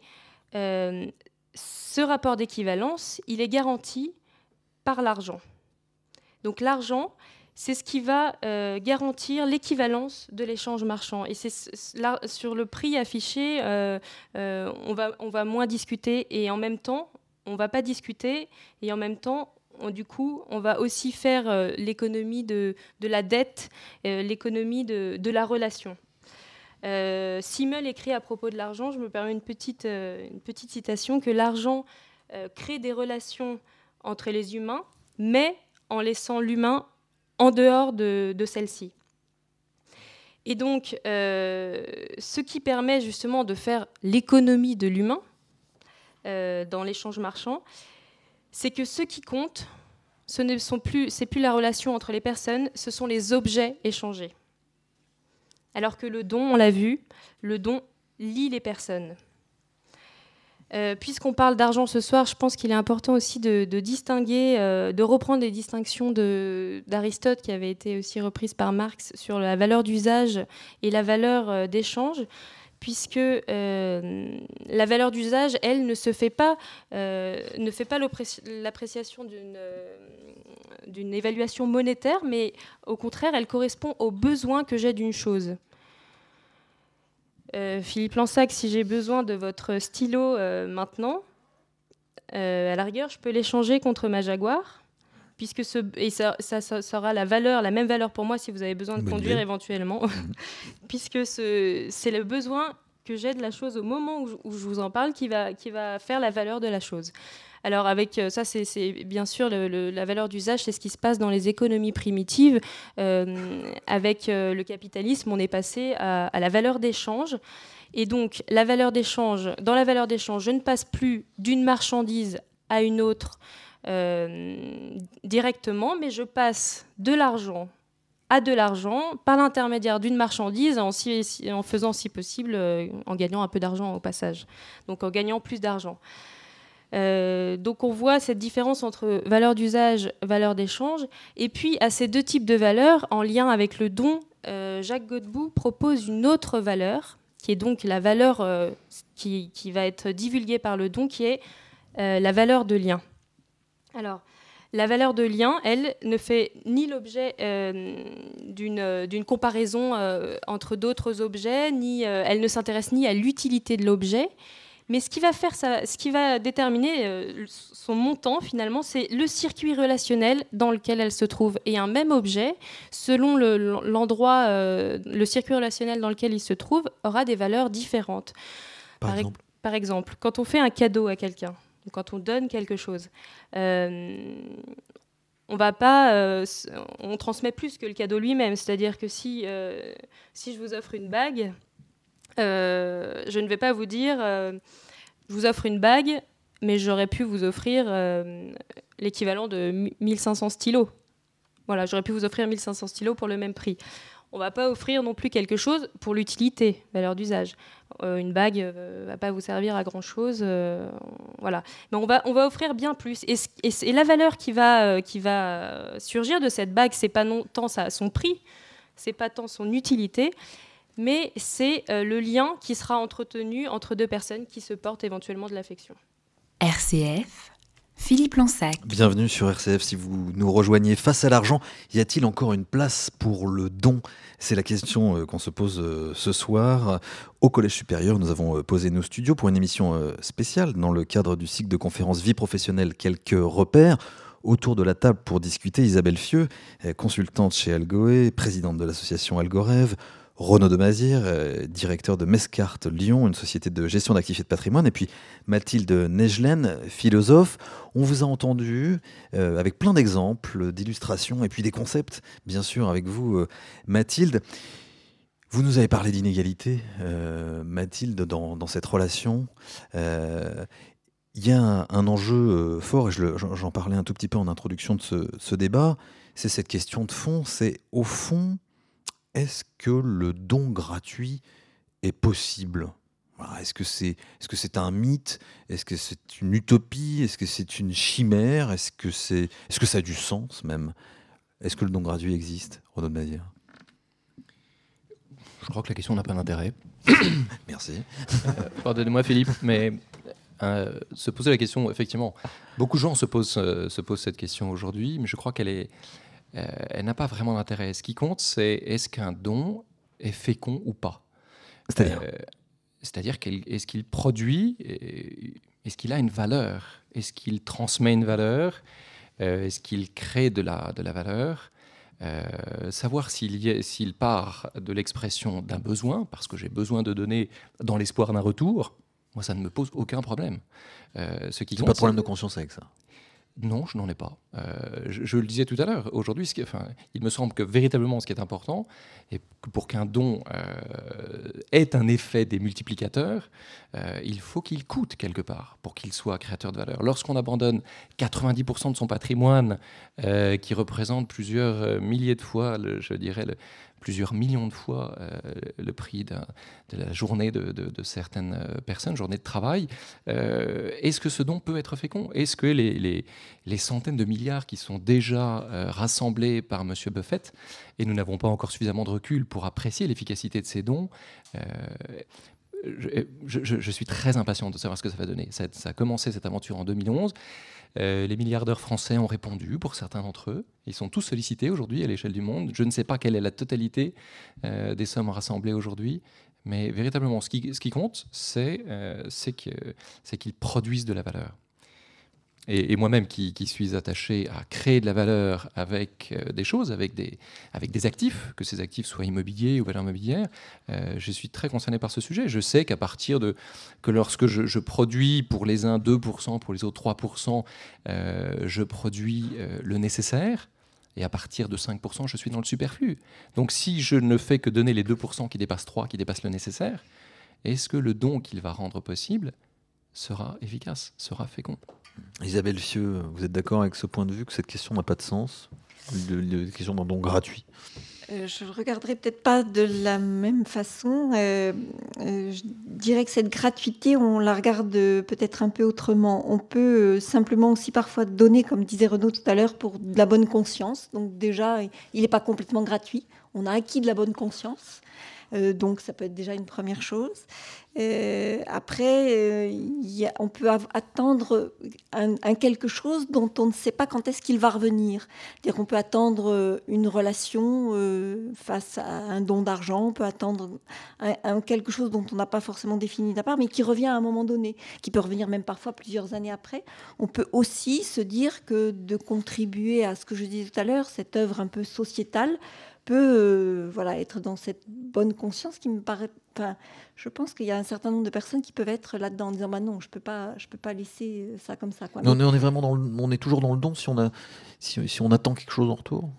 ce rapport d'équivalence, il est garanti par l'argent. Donc l'argent, c'est ce qui va garantir l'équivalence de l'échange marchand. Et sur le prix affiché, on va moins discuter, et en même temps, on ne va pas discuter, et en même temps, on va aussi faire l'économie de la dette, l'économie de la relation. Simmel écrit à propos de l'argent, je me permets une petite citation, que l'argent crée des relations entre les humains, mais en laissant l'humain en dehors de celle-ci. Et donc, ce qui permet justement de faire l'économie de l'humain dans l'échange marchand, c'est que ce qui compte, c'est plus la relation entre les personnes, ce sont les objets échangés. Alors que le don, on l'a vu, le don lie les personnes. Puisqu'on parle d'argent ce soir, je pense qu'il est important aussi de distinguer, de reprendre les distinctions d'Aristote qui avaient été aussi reprises par Marx sur la valeur d'usage et la valeur d'échange, puisque la valeur d'usage, elle, ne fait pas l'appréciation d'une évaluation monétaire, mais au contraire, elle correspond aux besoins que j'ai d'une chose. Philippe Lansac, si j'ai besoin de votre stylo maintenant, à la rigueur, je peux l'échanger contre ma Jaguar, puisque ça aura la même valeur pour moi si vous avez besoin de conduire éventuellement, puisque c'est le besoin que j'ai de la chose au moment où je vous en parle qui va faire la valeur de la chose. Alors avec ça, c'est bien sûr la valeur d'usage, c'est ce qui se passe dans les économies primitives. Avec le capitalisme, on est passé à la valeur d'échange. Et donc, dans la valeur d'échange, je ne passe plus d'une marchandise à une autre directement, mais je passe de l'argent à de l'argent par l'intermédiaire d'une marchandise en faisant, si possible, en gagnant un peu d'argent au passage. Donc en gagnant plus d'argent. Donc on voit cette différence entre valeur d'usage, valeur d'échange. Et puis à ces deux types de valeurs, en lien avec le don, Jacques Godbout propose une autre valeur, qui est donc la valeur qui va être divulguée par le don, qui est la valeur de lien. Alors, la valeur de lien, elle, ne fait ni l'objet d'une comparaison entre d'autres objets, ni elle ne s'intéresse ni à l'utilité de l'objet. Mais ce qui va déterminer son montant, finalement, c'est le circuit relationnel dans lequel elle se trouve. Et un même objet, selon l'endroit, le circuit relationnel dans lequel il se trouve, aura des valeurs différentes. Par exemple, quand on fait un cadeau à quelqu'un, ou quand on donne quelque chose, on transmet plus que le cadeau lui-même. C'est-à-dire que si je vous offre une bague, je ne vais pas vous dire je vous offre une bague, mais j'aurais pu vous offrir l'équivalent de 1500 stylos. Voilà, j'aurais pu vous offrir 1500 stylos pour le même prix. On ne va pas offrir non plus quelque chose pour l'utilité, valeur d'usage. Une bague ne va pas vous servir à grand-chose. Voilà. Mais on va offrir bien plus. Et la valeur qui va surgir de cette bague, ce n'est pas tant son prix, ce n'est pas tant son utilité, mais c'est le lien qui sera entretenu entre deux personnes qui se portent éventuellement de l'affection.
RCF, Philippe Lansac.
Bienvenue sur RCF. Si vous nous rejoignez, face à l'argent, y a-t-il encore une place pour le don ? C'est la question qu'on se pose ce soir. Au Collège supérieur, nous avons posé nos studios pour une émission spéciale dans le cadre du cycle de conférences Vie professionnelle, quelques repères. Autour de la table pour discuter, Isabelle Fieux, consultante chez Algoé, présidente de l'association Algorêve, Renaud de Mazières, directeur de Mescart Lyon, une société de gestion d'actifs et de patrimoine, et puis Mathilde Negelen, philosophe. On vous a entendu avec plein d'exemples, d'illustrations et puis des concepts, bien sûr, avec vous, Mathilde. Vous nous avez parlé d'inégalité, Mathilde, dans cette relation. Il y a un enjeu fort, et j'en parlais un tout petit peu en introduction de ce débat, c'est cette question de fond, c'est au fond, est-ce que le don gratuit est possible ? Voilà, est-ce que c'est un mythe ? Est-ce que c'est une utopie ? Est-ce que c'est une chimère ? Est-ce que ça a du sens même ? Est-ce que le don gratuit existe, Renaud de Mazières ?
Je crois que la question n'a pas d'intérêt.
Merci.
Pardonnez-moi Philippe, mais se poser la question, effectivement, beaucoup de gens se posent cette question aujourd'hui, mais je crois qu'elle n'a pas vraiment d'intérêt. Ce qui compte, c'est est-ce qu'un don est fécond ou pas ? C'est-à-dire est-ce qu'il produit, est-ce qu'il a une valeur ? Est-ce qu'il transmet une valeur ? Est-ce qu'il crée de la valeur ? Savoir s'il part de l'expression d'un besoin, parce que j'ai besoin de donner dans l'espoir d'un retour, moi ça ne me pose aucun problème. Ce qui
compte, pas de problème de conscience avec ça ?
Non, je n'en ai pas. Je le disais tout à l'heure, aujourd'hui, il me semble que véritablement ce qui est important, et que pour qu'un don ait un effet démultiplicateur, il faut qu'il coûte quelque part pour qu'il soit créateur de valeur. Lorsqu'on abandonne 90% de son patrimoine, qui représente plusieurs milliers de fois, plusieurs millions de fois le prix de la journée de certaines personnes, journée de travail, est-ce que ce don peut être fécond ? Est-ce que les centaines de milliards qui sont déjà rassemblés par M. Buffett, et nous n'avons pas encore suffisamment de recul pour apprécier l'efficacité de ces dons, je suis très impatient de savoir ce que ça va donner. Ça a commencé cette aventure en 2011. Les milliardaires français ont répondu, pour certains d'entre eux. Ils sont tous sollicités aujourd'hui à l'échelle du monde. Je ne sais pas quelle est la totalité des sommes rassemblées aujourd'hui, mais véritablement, ce qui compte, c'est qu'ils produisent de la valeur. Et moi-même qui suis attaché à créer de la valeur avec des choses, avec des actifs, que ces actifs soient immobiliers ou valeurs mobilières, je suis très concerné par ce sujet. Je sais qu'à partir que lorsque je produis pour les uns 2%, pour les autres 3%, je produis le nécessaire, et à partir de 5%, je suis dans le superflu. Donc si je ne fais que donner les 2% qui dépassent 3, qui dépassent le nécessaire, est-ce que le don qu'il va rendre possible sera efficace, sera fécond ?
Isabelle Fieux, vous êtes d'accord avec ce point de vue, que cette question n'a pas de sens, la question d'un don gratuit ?
Je ne le regarderai peut-être pas de la même façon. Je dirais que cette gratuité, on la regarde peut-être un peu autrement. On peut simplement aussi parfois donner, comme disait Renaud tout à l'heure, pour de la bonne conscience. Donc déjà, il n'est pas complètement gratuit. On a acquis de la bonne conscience. Donc ça peut être déjà une première chose. Après, on peut attendre un quelque chose dont on ne sait pas quand est-ce qu'il va revenir. C'est-à-dire qu'on peut attendre une relation face à un don d'argent, on peut attendre quelque chose dont on n'a pas forcément défini de part, mais qui revient à un moment donné, qui peut revenir même parfois plusieurs années après. On peut aussi se dire que de contribuer à ce que je disais tout à l'heure, cette œuvre un peu sociétale, peut être dans cette bonne conscience qui me paraît... je pense qu'il y a un certain nombre de personnes qui peuvent être là-dedans en disant non, je peux pas laisser ça comme ça. Quoi.
Mais on est vraiment on est toujours dans le don si on attend quelque chose en retour.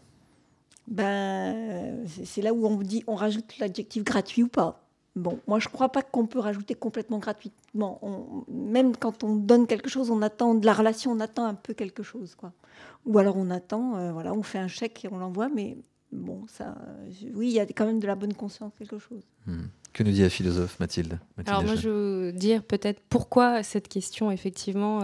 C'est là où on rajoute l'adjectif gratuit ou pas. Bon, moi je crois pas qu'on peut rajouter complètement gratuitement. Même quand on donne quelque chose, on attend de la relation, on attend un peu quelque chose, quoi. Ou alors on attend, on fait un chèque et on l'envoie, mais bon, oui, il y a quand même de la bonne conscience, quelque chose.
Que nous dit la philosophe Mathilde
Alors moi, je veux dire peut-être pourquoi cette question, effectivement,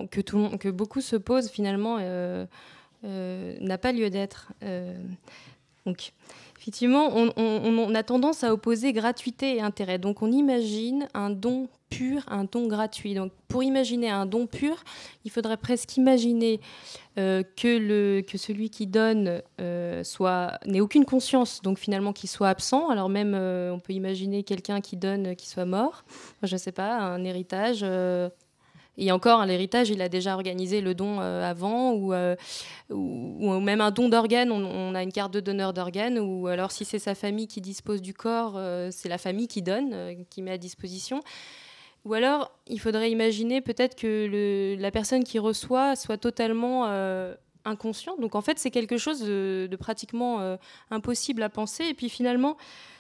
que beaucoup se posent finalement, n'a pas lieu d'être. Donc, effectivement, on a tendance à opposer gratuité et intérêt. Donc, on imagine un don pur, un don gratuit. Donc, pour imaginer un don pur, il faudrait presque imaginer que celui qui donne n'ait aucune conscience, donc finalement qu'il soit absent. Alors même, on peut imaginer quelqu'un qui donne, qui soit mort. Je ne sais pas, un héritage. Et encore, l'héritage, il a déjà organisé le don avant, ou même un don d'organes, on a une carte de donneur d'organes, ou alors si c'est sa famille qui dispose du corps, c'est la famille qui donne, qui met à disposition. Ou alors, il faudrait imaginer peut-être que la personne qui reçoit soit totalement inconsciente. Donc en fait, c'est quelque chose de pratiquement impossible à penser. Et puis finalement,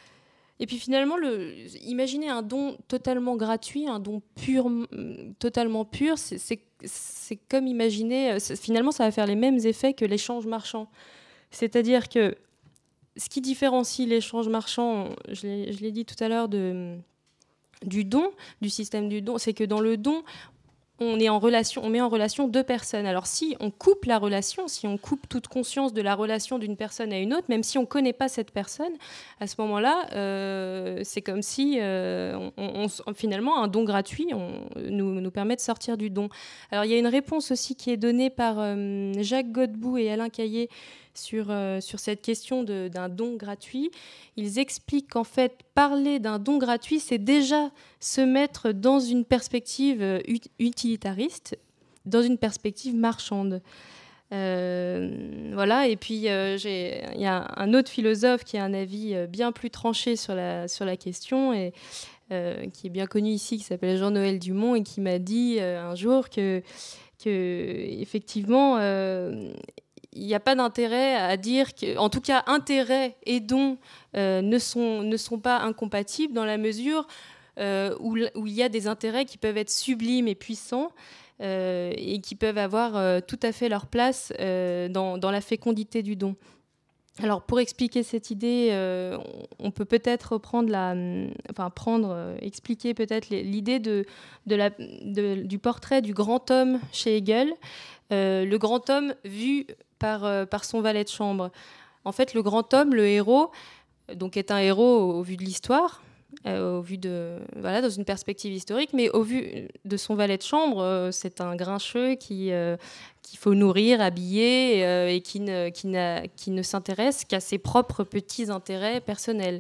imaginer un don totalement gratuit, un don totalement pur, c'est comme imaginer... Finalement, ça va faire les mêmes effets que l'échange marchand. C'est-à-dire que ce qui différencie l'échange marchand, je l'ai dit tout à l'heure, du don, du système du don, c'est que dans le don, on met en relation deux personnes. Alors si on coupe la relation, si on coupe toute conscience de la relation d'une personne à une autre, même si on ne connaît pas cette personne, à ce moment-là, c'est comme si finalement un don gratuit nous permet de sortir du don. Alors il y a une réponse aussi qui est donnée par Jacques Godbout et Alain Caillé sur cette question d'un don gratuit. Ils expliquent qu'en fait, parler d'un don gratuit, c'est déjà se mettre dans une perspective utilitariste, dans une perspective marchande. Voilà. Et puis, il y a un autre philosophe qui a un avis bien plus tranché sur la question, et qui est bien connu ici, qui s'appelle Jean-Noël Dumont, et qui m'a dit un jour que effectivement... il n'y a pas d'intérêt à dire que, en tout cas, intérêt et don ne sont pas incompatibles, dans la mesure où il y a des intérêts qui peuvent être sublimes et puissants et qui peuvent avoir tout à fait leur place dans la fécondité du don. Alors, pour expliquer cette idée, on peut peut-être expliquer peut-être l'idée du portrait du grand homme chez Hegel. Le grand homme vu par son valet de chambre. En fait, le grand homme, le héros, donc est un héros au vu de l'histoire, au vu dans une perspective historique, mais au vu de son valet de chambre, c'est un grincheux qu'il faut nourrir, habiller, et qui ne s'intéresse qu'à ses propres petits intérêts personnels.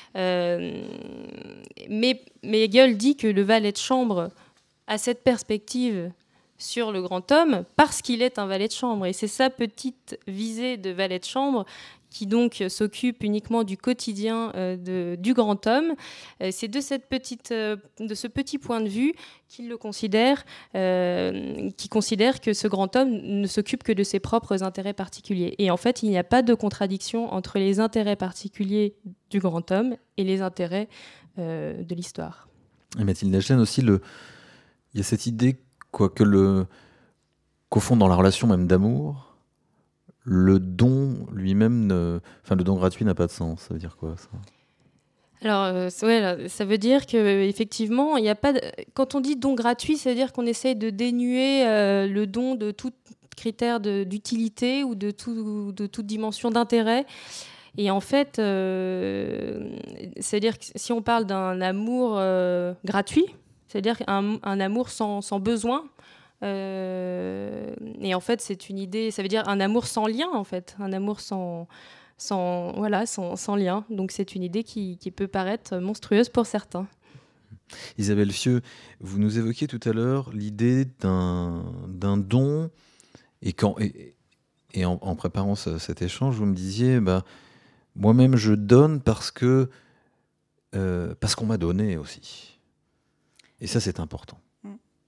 Mais Hegel dit que le valet de chambre a cette perspective sur le grand homme parce qu'il est un valet de chambre. Et c'est sa petite visée de valet de chambre qui donc s'occupe uniquement du quotidien du grand homme. C'est de ce petit point de vue qu'il considère que ce grand homme ne s'occupe que de ses propres intérêts particuliers. Et en fait, il n'y a pas de contradiction entre les intérêts particuliers du grand homme et les intérêts de l'histoire.
Et Mathilde Hachlen aussi, il y a cette idée qu'au fond, dans la relation même d'amour, le don lui-même, le don gratuit n'a pas de sens. Ça veut dire quoi, ça ?
Alors, ça veut dire qu'effectivement, il n'y a pas quand on dit don gratuit, ça veut dire qu'on essaye de dénuer le don de tout critère d'utilité ou de toute dimension d'intérêt. Et en fait, c'est-à-dire que si on parle d'un amour gratuit, c'est-à-dire un amour sans besoin. Et en fait, c'est une idée, ça veut dire un amour sans lien, en fait. Un amour sans lien. Donc c'est une idée qui peut paraître monstrueuse pour certains.
Isabelle Fieux, vous nous évoquiez tout à l'heure l'idée d'un don, et en préparant cet échange, vous me disiez, moi-même je donne parce qu'on m'a donné aussi. Et ça, c'est important. Pourquoi ?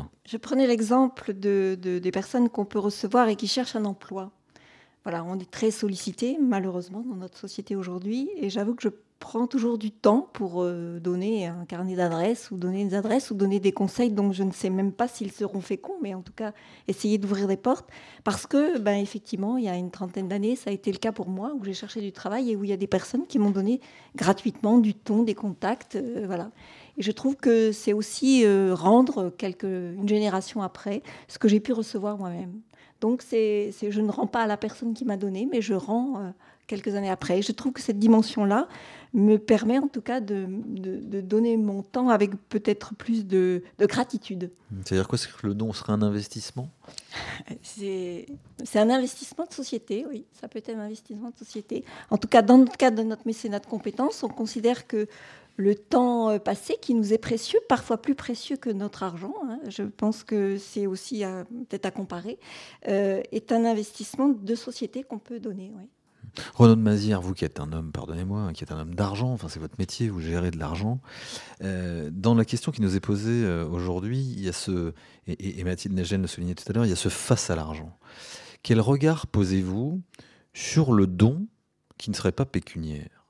Je prenais l'exemple des personnes qu'on peut recevoir et qui cherchent un emploi. Voilà, on est très sollicité, malheureusement, dans notre société aujourd'hui. Et j'avoue que je prends toujours du temps pour donner un carnet d'adresses ou donner des adresses ou donner des conseils dont je ne sais même pas s'ils seront féconds, mais en tout cas, essayer d'ouvrir des portes. Parce que, effectivement, il y a une trentaine d'années, ça a été le cas pour moi, où j'ai cherché du travail et où il y a des personnes qui m'ont donné gratuitement du ton, des contacts, voilà. Et je trouve que c'est aussi rendre une génération après ce que j'ai pu recevoir moi-même. Donc je ne rends pas à la personne qui m'a donné, mais je rends quelques années après. Je trouve que cette dimension-là me permet en tout cas de donner mon temps avec peut-être plus de gratitude.
C'est-à-dire quoi? C'est que le don serait un investissement?
C'est un investissement de société, oui. Ça peut être un investissement de société. En tout cas, dans le cadre de notre mécénat de compétences, on considère que le temps passé, qui nous est précieux, parfois plus précieux que notre argent, hein, je pense que c'est aussi peut-être à comparer, est un investissement de société qu'on peut donner, oui.
Renaud de Mazières, vous qui êtes un homme, pardonnez-moi, qui êtes un homme d'argent, enfin c'est votre métier, vous gérez de l'argent. Dans la question qui nous est posée aujourd'hui, il y a et Mathilde Négène le soulignait tout à l'heure, il y a ce face à l'argent. Quel regard posez-vous sur le don qui ne serait pas pécuniaire?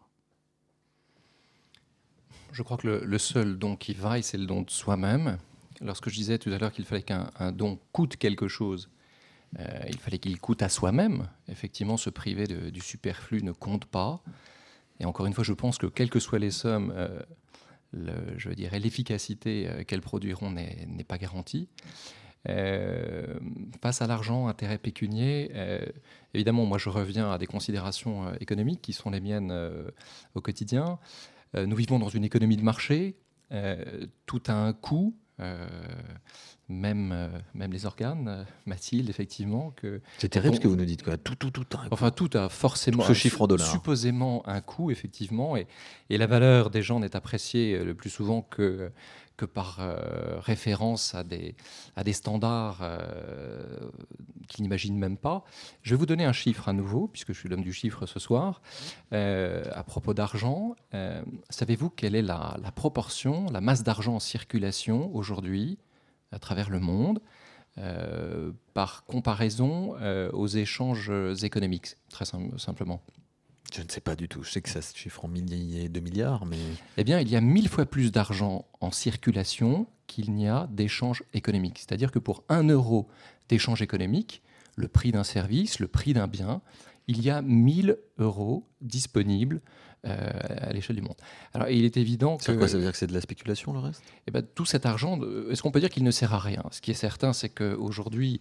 Je crois que le seul don qui vaille, c'est le don de soi-même. Lorsque je disais tout à l'heure qu'il fallait qu'un don coûte quelque chose, il fallait qu'il coûte à soi-même. Effectivement, se priver du superflu ne compte pas. Et encore une fois, je pense que quelles que soient les sommes, je dirais l'efficacité qu'elles produiront n'est pas garantie. Face à l'argent, intérêt pécunier, évidemment, moi je reviens à des considérations économiques qui sont les miennes au quotidien. Nous vivons dans une économie de marché, tout a un coût. Même les organes, Mathilde, effectivement.
C'est terrible ce que vous nous dites, quoi. Tout a un coût.
Enfin, tout a forcément,
ce chiffre en dollars,
supposément un coût, effectivement, et la valeur des gens n'est appréciée le plus souvent que par référence à des standards qu'ils n'imaginent même pas. Je vais vous donner un chiffre à nouveau, puisque je suis l'homme du chiffre ce soir, à propos d'argent. Savez-vous quelle est la proportion, la masse d'argent en circulation aujourd'hui à travers le monde, par comparaison aux échanges économiques, très simplement?
Je ne sais pas du tout. Je sais que ça se chiffre en milliers de milliards, mais...
Eh bien, il y a 1000 fois plus d'argent en circulation qu'il n'y a d'échanges économiques. C'est-à-dire que pour 1 euro d'échange économique, le prix d'un service, le prix d'un bien, il y a 1000 euros disponibles à l'échelle du monde. Alors, il est évident que...
Ça veut dire que c'est de la spéculation, le reste?
Eh bien, tout cet argent, est-ce qu'on peut dire qu'il ne sert à rien? Ce qui est certain, c'est qu'aujourd'hui,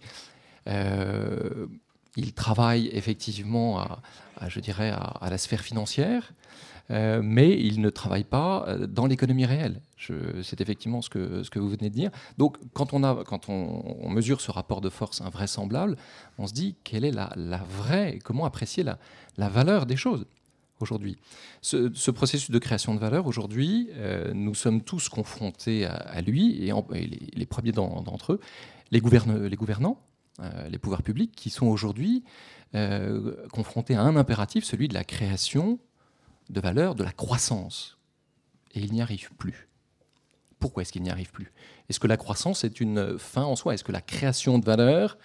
il travaille effectivement je dirais, à la sphère financière, mais il ne travaille pas dans l'économie réelle. C'est effectivement ce que vous venez de dire. Donc, quand on mesure ce rapport de force invraisemblable, on se dit quelle est la vraie, comment apprécier la valeur des choses aujourd'hui. Ce processus de création de valeur, aujourd'hui, nous sommes tous confrontés à lui, et les premiers d'entre eux, les gouvernants, les pouvoirs publics, qui sont aujourd'hui confrontés à un impératif, celui de la création de valeur, de la croissance. Et ils n'y arrivent plus. Pourquoi est-ce qu'ils n'y arrivent plus? Est-ce que la croissance est une fin en soi? Est-ce que la création de valeur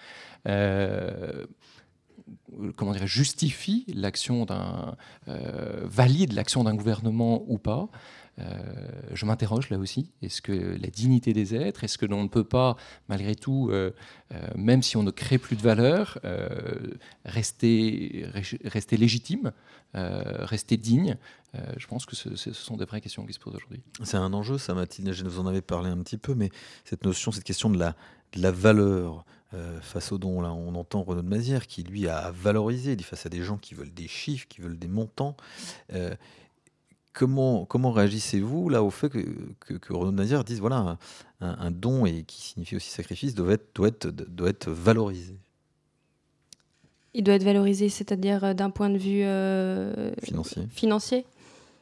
justifie l'action valide l'action d'un gouvernement ou pas? Je m'interroge là aussi. Est-ce que la dignité des êtres, est-ce que l'on ne peut pas, malgré tout, même si on ne crée plus de valeur, rester légitime, rester digne? Je pense que ce sont des vraies questions qui se posent aujourd'hui.
C'est un enjeu, ça, Mathilde. Je vous en avais parlé un petit peu, mais cette question de la valeur face au don, là, on entend Renaud de Mazières qui, lui, a valorisé. Il dit face à des gens qui veulent des chiffres, qui veulent des montants. Comment réagissez-vous là au fait que Renaud de Mazières dise voilà un don, et qui signifie aussi sacrifice, doit être valorisé?
Il doit être valorisé, c'est-à-dire d'un point de vue financier.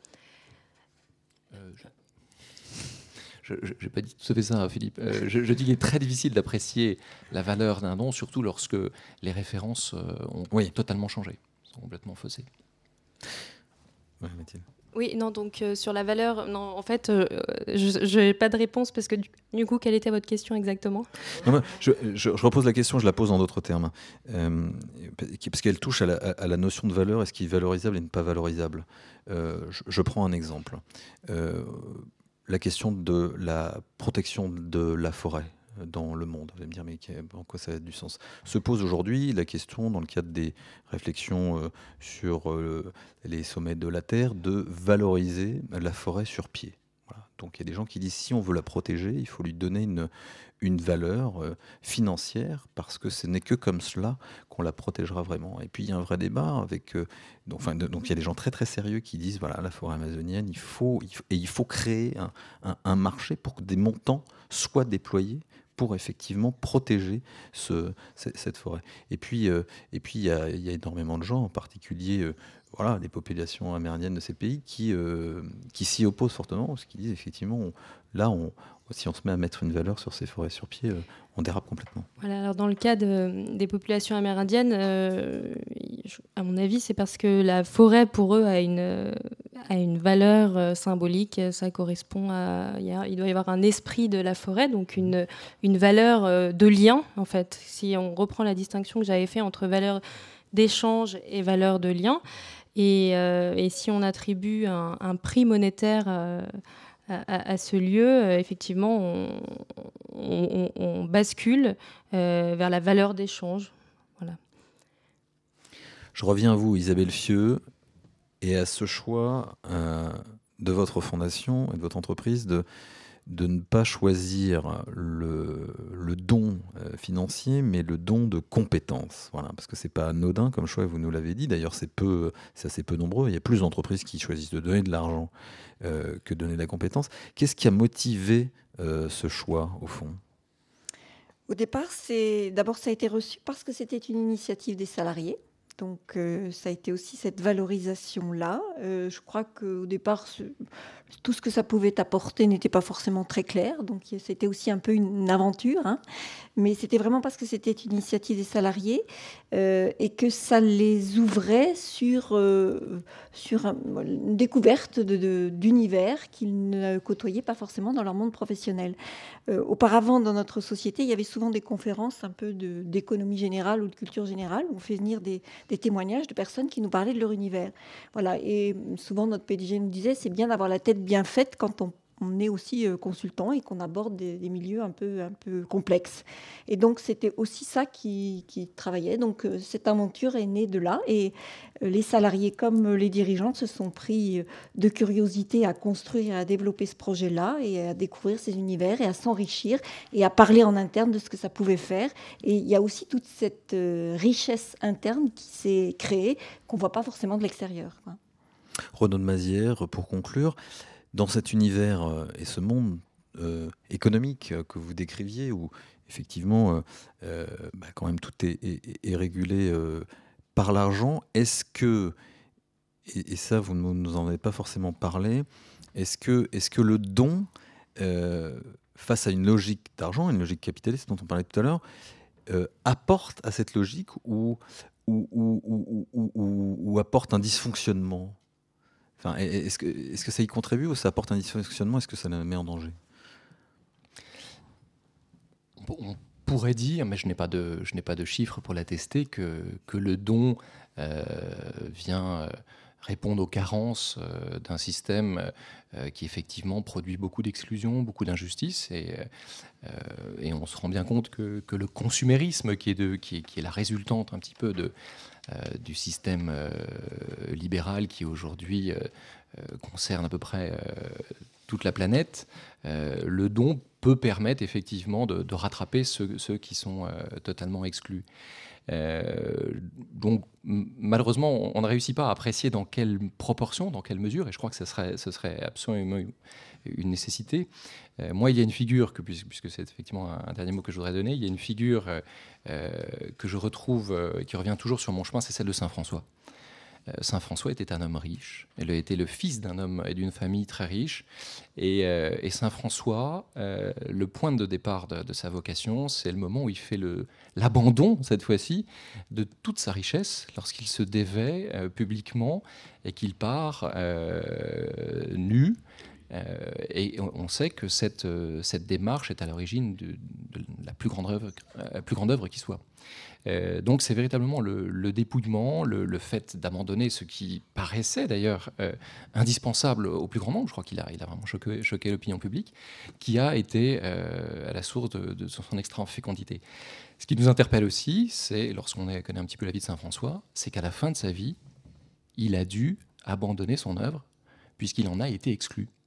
Je n'ai pas dit tout à fait ça, Philippe. Je dis qu'il est très difficile d'apprécier la valeur d'un don, surtout lorsque les références ont totalement changé, sont complètement faussées.
Oui, Mathilde.
Oui, non, donc sur la valeur, non, en fait, je n'ai pas de réponse parce que du coup, quelle était votre question exactement?
Non, je repose la question, je la pose en d'autres termes, parce qu'elle touche à la notion de valeur, et ce qui est valorisable et ne pas valorisable. Je prends un exemple. La question de la protection de la forêt dans le monde. Vous allez me dire, mais en quoi ça a du sens? Se pose aujourd'hui la question, dans le cadre des réflexions sur les sommets de la Terre, de valoriser la forêt sur pied. Voilà. Donc il y a des gens qui disent si on veut la protéger, il faut lui donner une valeur financière, parce que ce n'est que comme cela qu'on la protégera vraiment. Et puis il y a un vrai débat avec... donc il y a des gens très très sérieux qui disent, voilà, la forêt amazonienne, il faut créer un marché pour que des montants soient déployés pour effectivement protéger cette forêt. Et puis il y a énormément de gens, en particulier voilà, les populations amérindiennes de ces pays, qui s'y opposent fortement, parce qu'ils disent effectivement, si on se met à mettre une valeur sur ces forêts sur pied, on dérape complètement.
Voilà, alors dans le cas des populations amérindiennes, à mon avis, c'est parce que la forêt, pour eux, a une valeur symbolique. Ça correspond il doit y avoir un esprit de la forêt, donc une valeur de lien, en fait. Si on reprend la distinction que j'avais faite entre valeur d'échange et valeur de lien, et si on attribue un prix monétaire à ce lieu, effectivement, on bascule vers la valeur d'échange. Voilà.
Je reviens à vous, Isabelle Fieux, et à ce choix de votre fondation et de votre entreprise de ne pas choisir le don financier, mais le don de compétences. Voilà, parce que c'est pas anodin comme choix, vous nous l'avez dit. D'ailleurs, c'est assez peu nombreux. Il y a plus d'entreprises qui choisissent de donner de l'argent que de donner de la compétence. Qu'est-ce qui a motivé ce choix, au fond ?
Au départ, d'abord, ça a été reçu parce que c'était une initiative des salariés. Donc, ça a été aussi cette valorisation-là. Je crois qu'au départ, tout ce que ça pouvait apporter n'était pas forcément très clair. Donc, c'était aussi un peu une aventure. Hein. Mais c'était vraiment parce que c'était une initiative des salariés et que ça les ouvrait sur une découverte d'univers qu'ils ne côtoyaient pas forcément dans leur monde professionnel. Auparavant, dans notre société, il y avait souvent des conférences un peu d'économie générale ou de culture générale où on fait venir des témoignages de personnes qui nous parlaient de leur univers. Voilà. Et souvent, notre PDG nous disait, c'est bien d'avoir la tête bien faite quand on est aussi consultant et qu'on aborde des milieux un peu complexes. Et donc, c'était aussi ça qui travaillait. Donc, cette aventure est née de là. Et les salariés comme les dirigeants se sont pris de curiosité à construire et à développer ce projet-là et à découvrir ces univers et à s'enrichir et à parler en interne de ce que ça pouvait faire. Et il y a aussi toute cette richesse interne qui s'est créée qu'on ne voit pas forcément de l'extérieur.
Renaud de Mazières, pour conclure, dans cet univers et ce monde économique que vous décriviez, où effectivement, quand même tout est régulé par l'argent, est-ce que, et ça vous ne nous en avez pas forcément parlé, est-ce que le don, face à une logique d'argent, une logique capitaliste dont on parlait tout à l'heure, apporte à cette logique ou apporte un dysfonctionnement ? Enfin, est-ce que ça y contribue ou ça apporte un dysfonctionnement ? Est-ce que ça la met en danger ?
On pourrait dire, mais je n'ai pas de chiffres pour l'attester, que le don vient répondre aux carences d'un système qui effectivement produit beaucoup d'exclusion, beaucoup d'injustice, et on se rend bien compte que le consumérisme qui est la résultante un petit peu du système libéral qui aujourd'hui concerne à peu près toute la planète, le don peut permettre effectivement de rattraper ceux qui sont totalement exclus. Donc malheureusement, on ne réussit pas à apprécier dans quelle proportion, dans quelle mesure, et je crois que ce serait absolument une nécessité. Moi, il y a une figure, puisque c'est effectivement un dernier mot que je voudrais donner, il y a une figure que je retrouve, qui revient toujours sur mon chemin, c'est celle de Saint François. Saint François était un homme riche. Il était le fils d'un homme et d'une famille très riche. Et Saint François, le point de départ de sa vocation, c'est le moment où il fait l'abandon, cette fois-ci, de toute sa richesse, lorsqu'il se dévêt publiquement et qu'il part nu. Et on sait que cette démarche est à l'origine de la plus grande œuvre qui soit. Donc c'est véritablement le dépouillement, le fait d'abandonner ce qui paraissait d'ailleurs indispensable au plus grand nombre, je crois qu'il a vraiment choqué l'opinion publique, qui a été à la source de son extrême fécondité. Ce qui nous interpelle aussi, c'est, lorsqu'on connaît un petit peu la vie de Saint François, c'est qu'à la fin de sa vie, il a dû abandonner son œuvre, puisqu'il en a été exclu.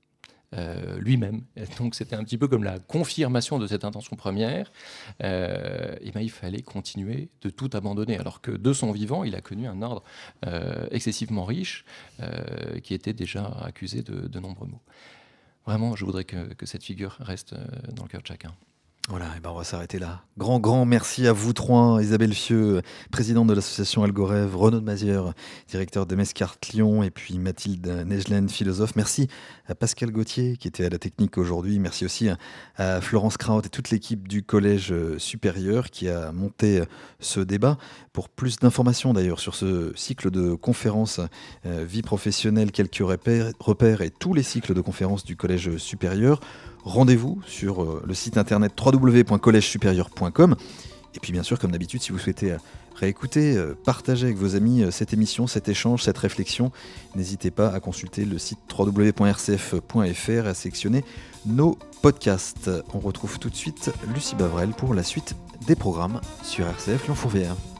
lui-même. Et donc c'était un petit peu comme la confirmation de cette intention première. Il fallait continuer de tout abandonner, alors que de son vivant, il a connu un ordre excessivement riche qui était déjà accusé de nombreux maux. Vraiment, je voudrais que cette figure reste dans le cœur de chacun.
Voilà, et ben on va s'arrêter là. Grand merci à vous trois, Isabelle Fieux, présidente de l'association Algorève, Renaud de Mazière, directeur de Mescart Lyon, et puis Mathilde Negelen, philosophe. Merci à Pascal Gauthier qui était à la technique aujourd'hui. Merci aussi à Florence Kraut et toute l'équipe du Collège supérieur qui a monté ce débat. Pour plus d'informations d'ailleurs sur ce cycle de conférences vie professionnelle, quelques repères et tous les cycles de conférences du Collège supérieur, rendez-vous sur le site internet www.collegesupérieur.com. Et puis bien sûr, comme d'habitude, si vous souhaitez réécouter, partager avec vos amis cette émission, cet échange, cette réflexion, n'hésitez pas à consulter le site www.rcf.fr et à sélectionner nos podcasts. On retrouve tout de suite Lucie Bavrel pour la suite des programmes sur RCF Lyon-Fourvière.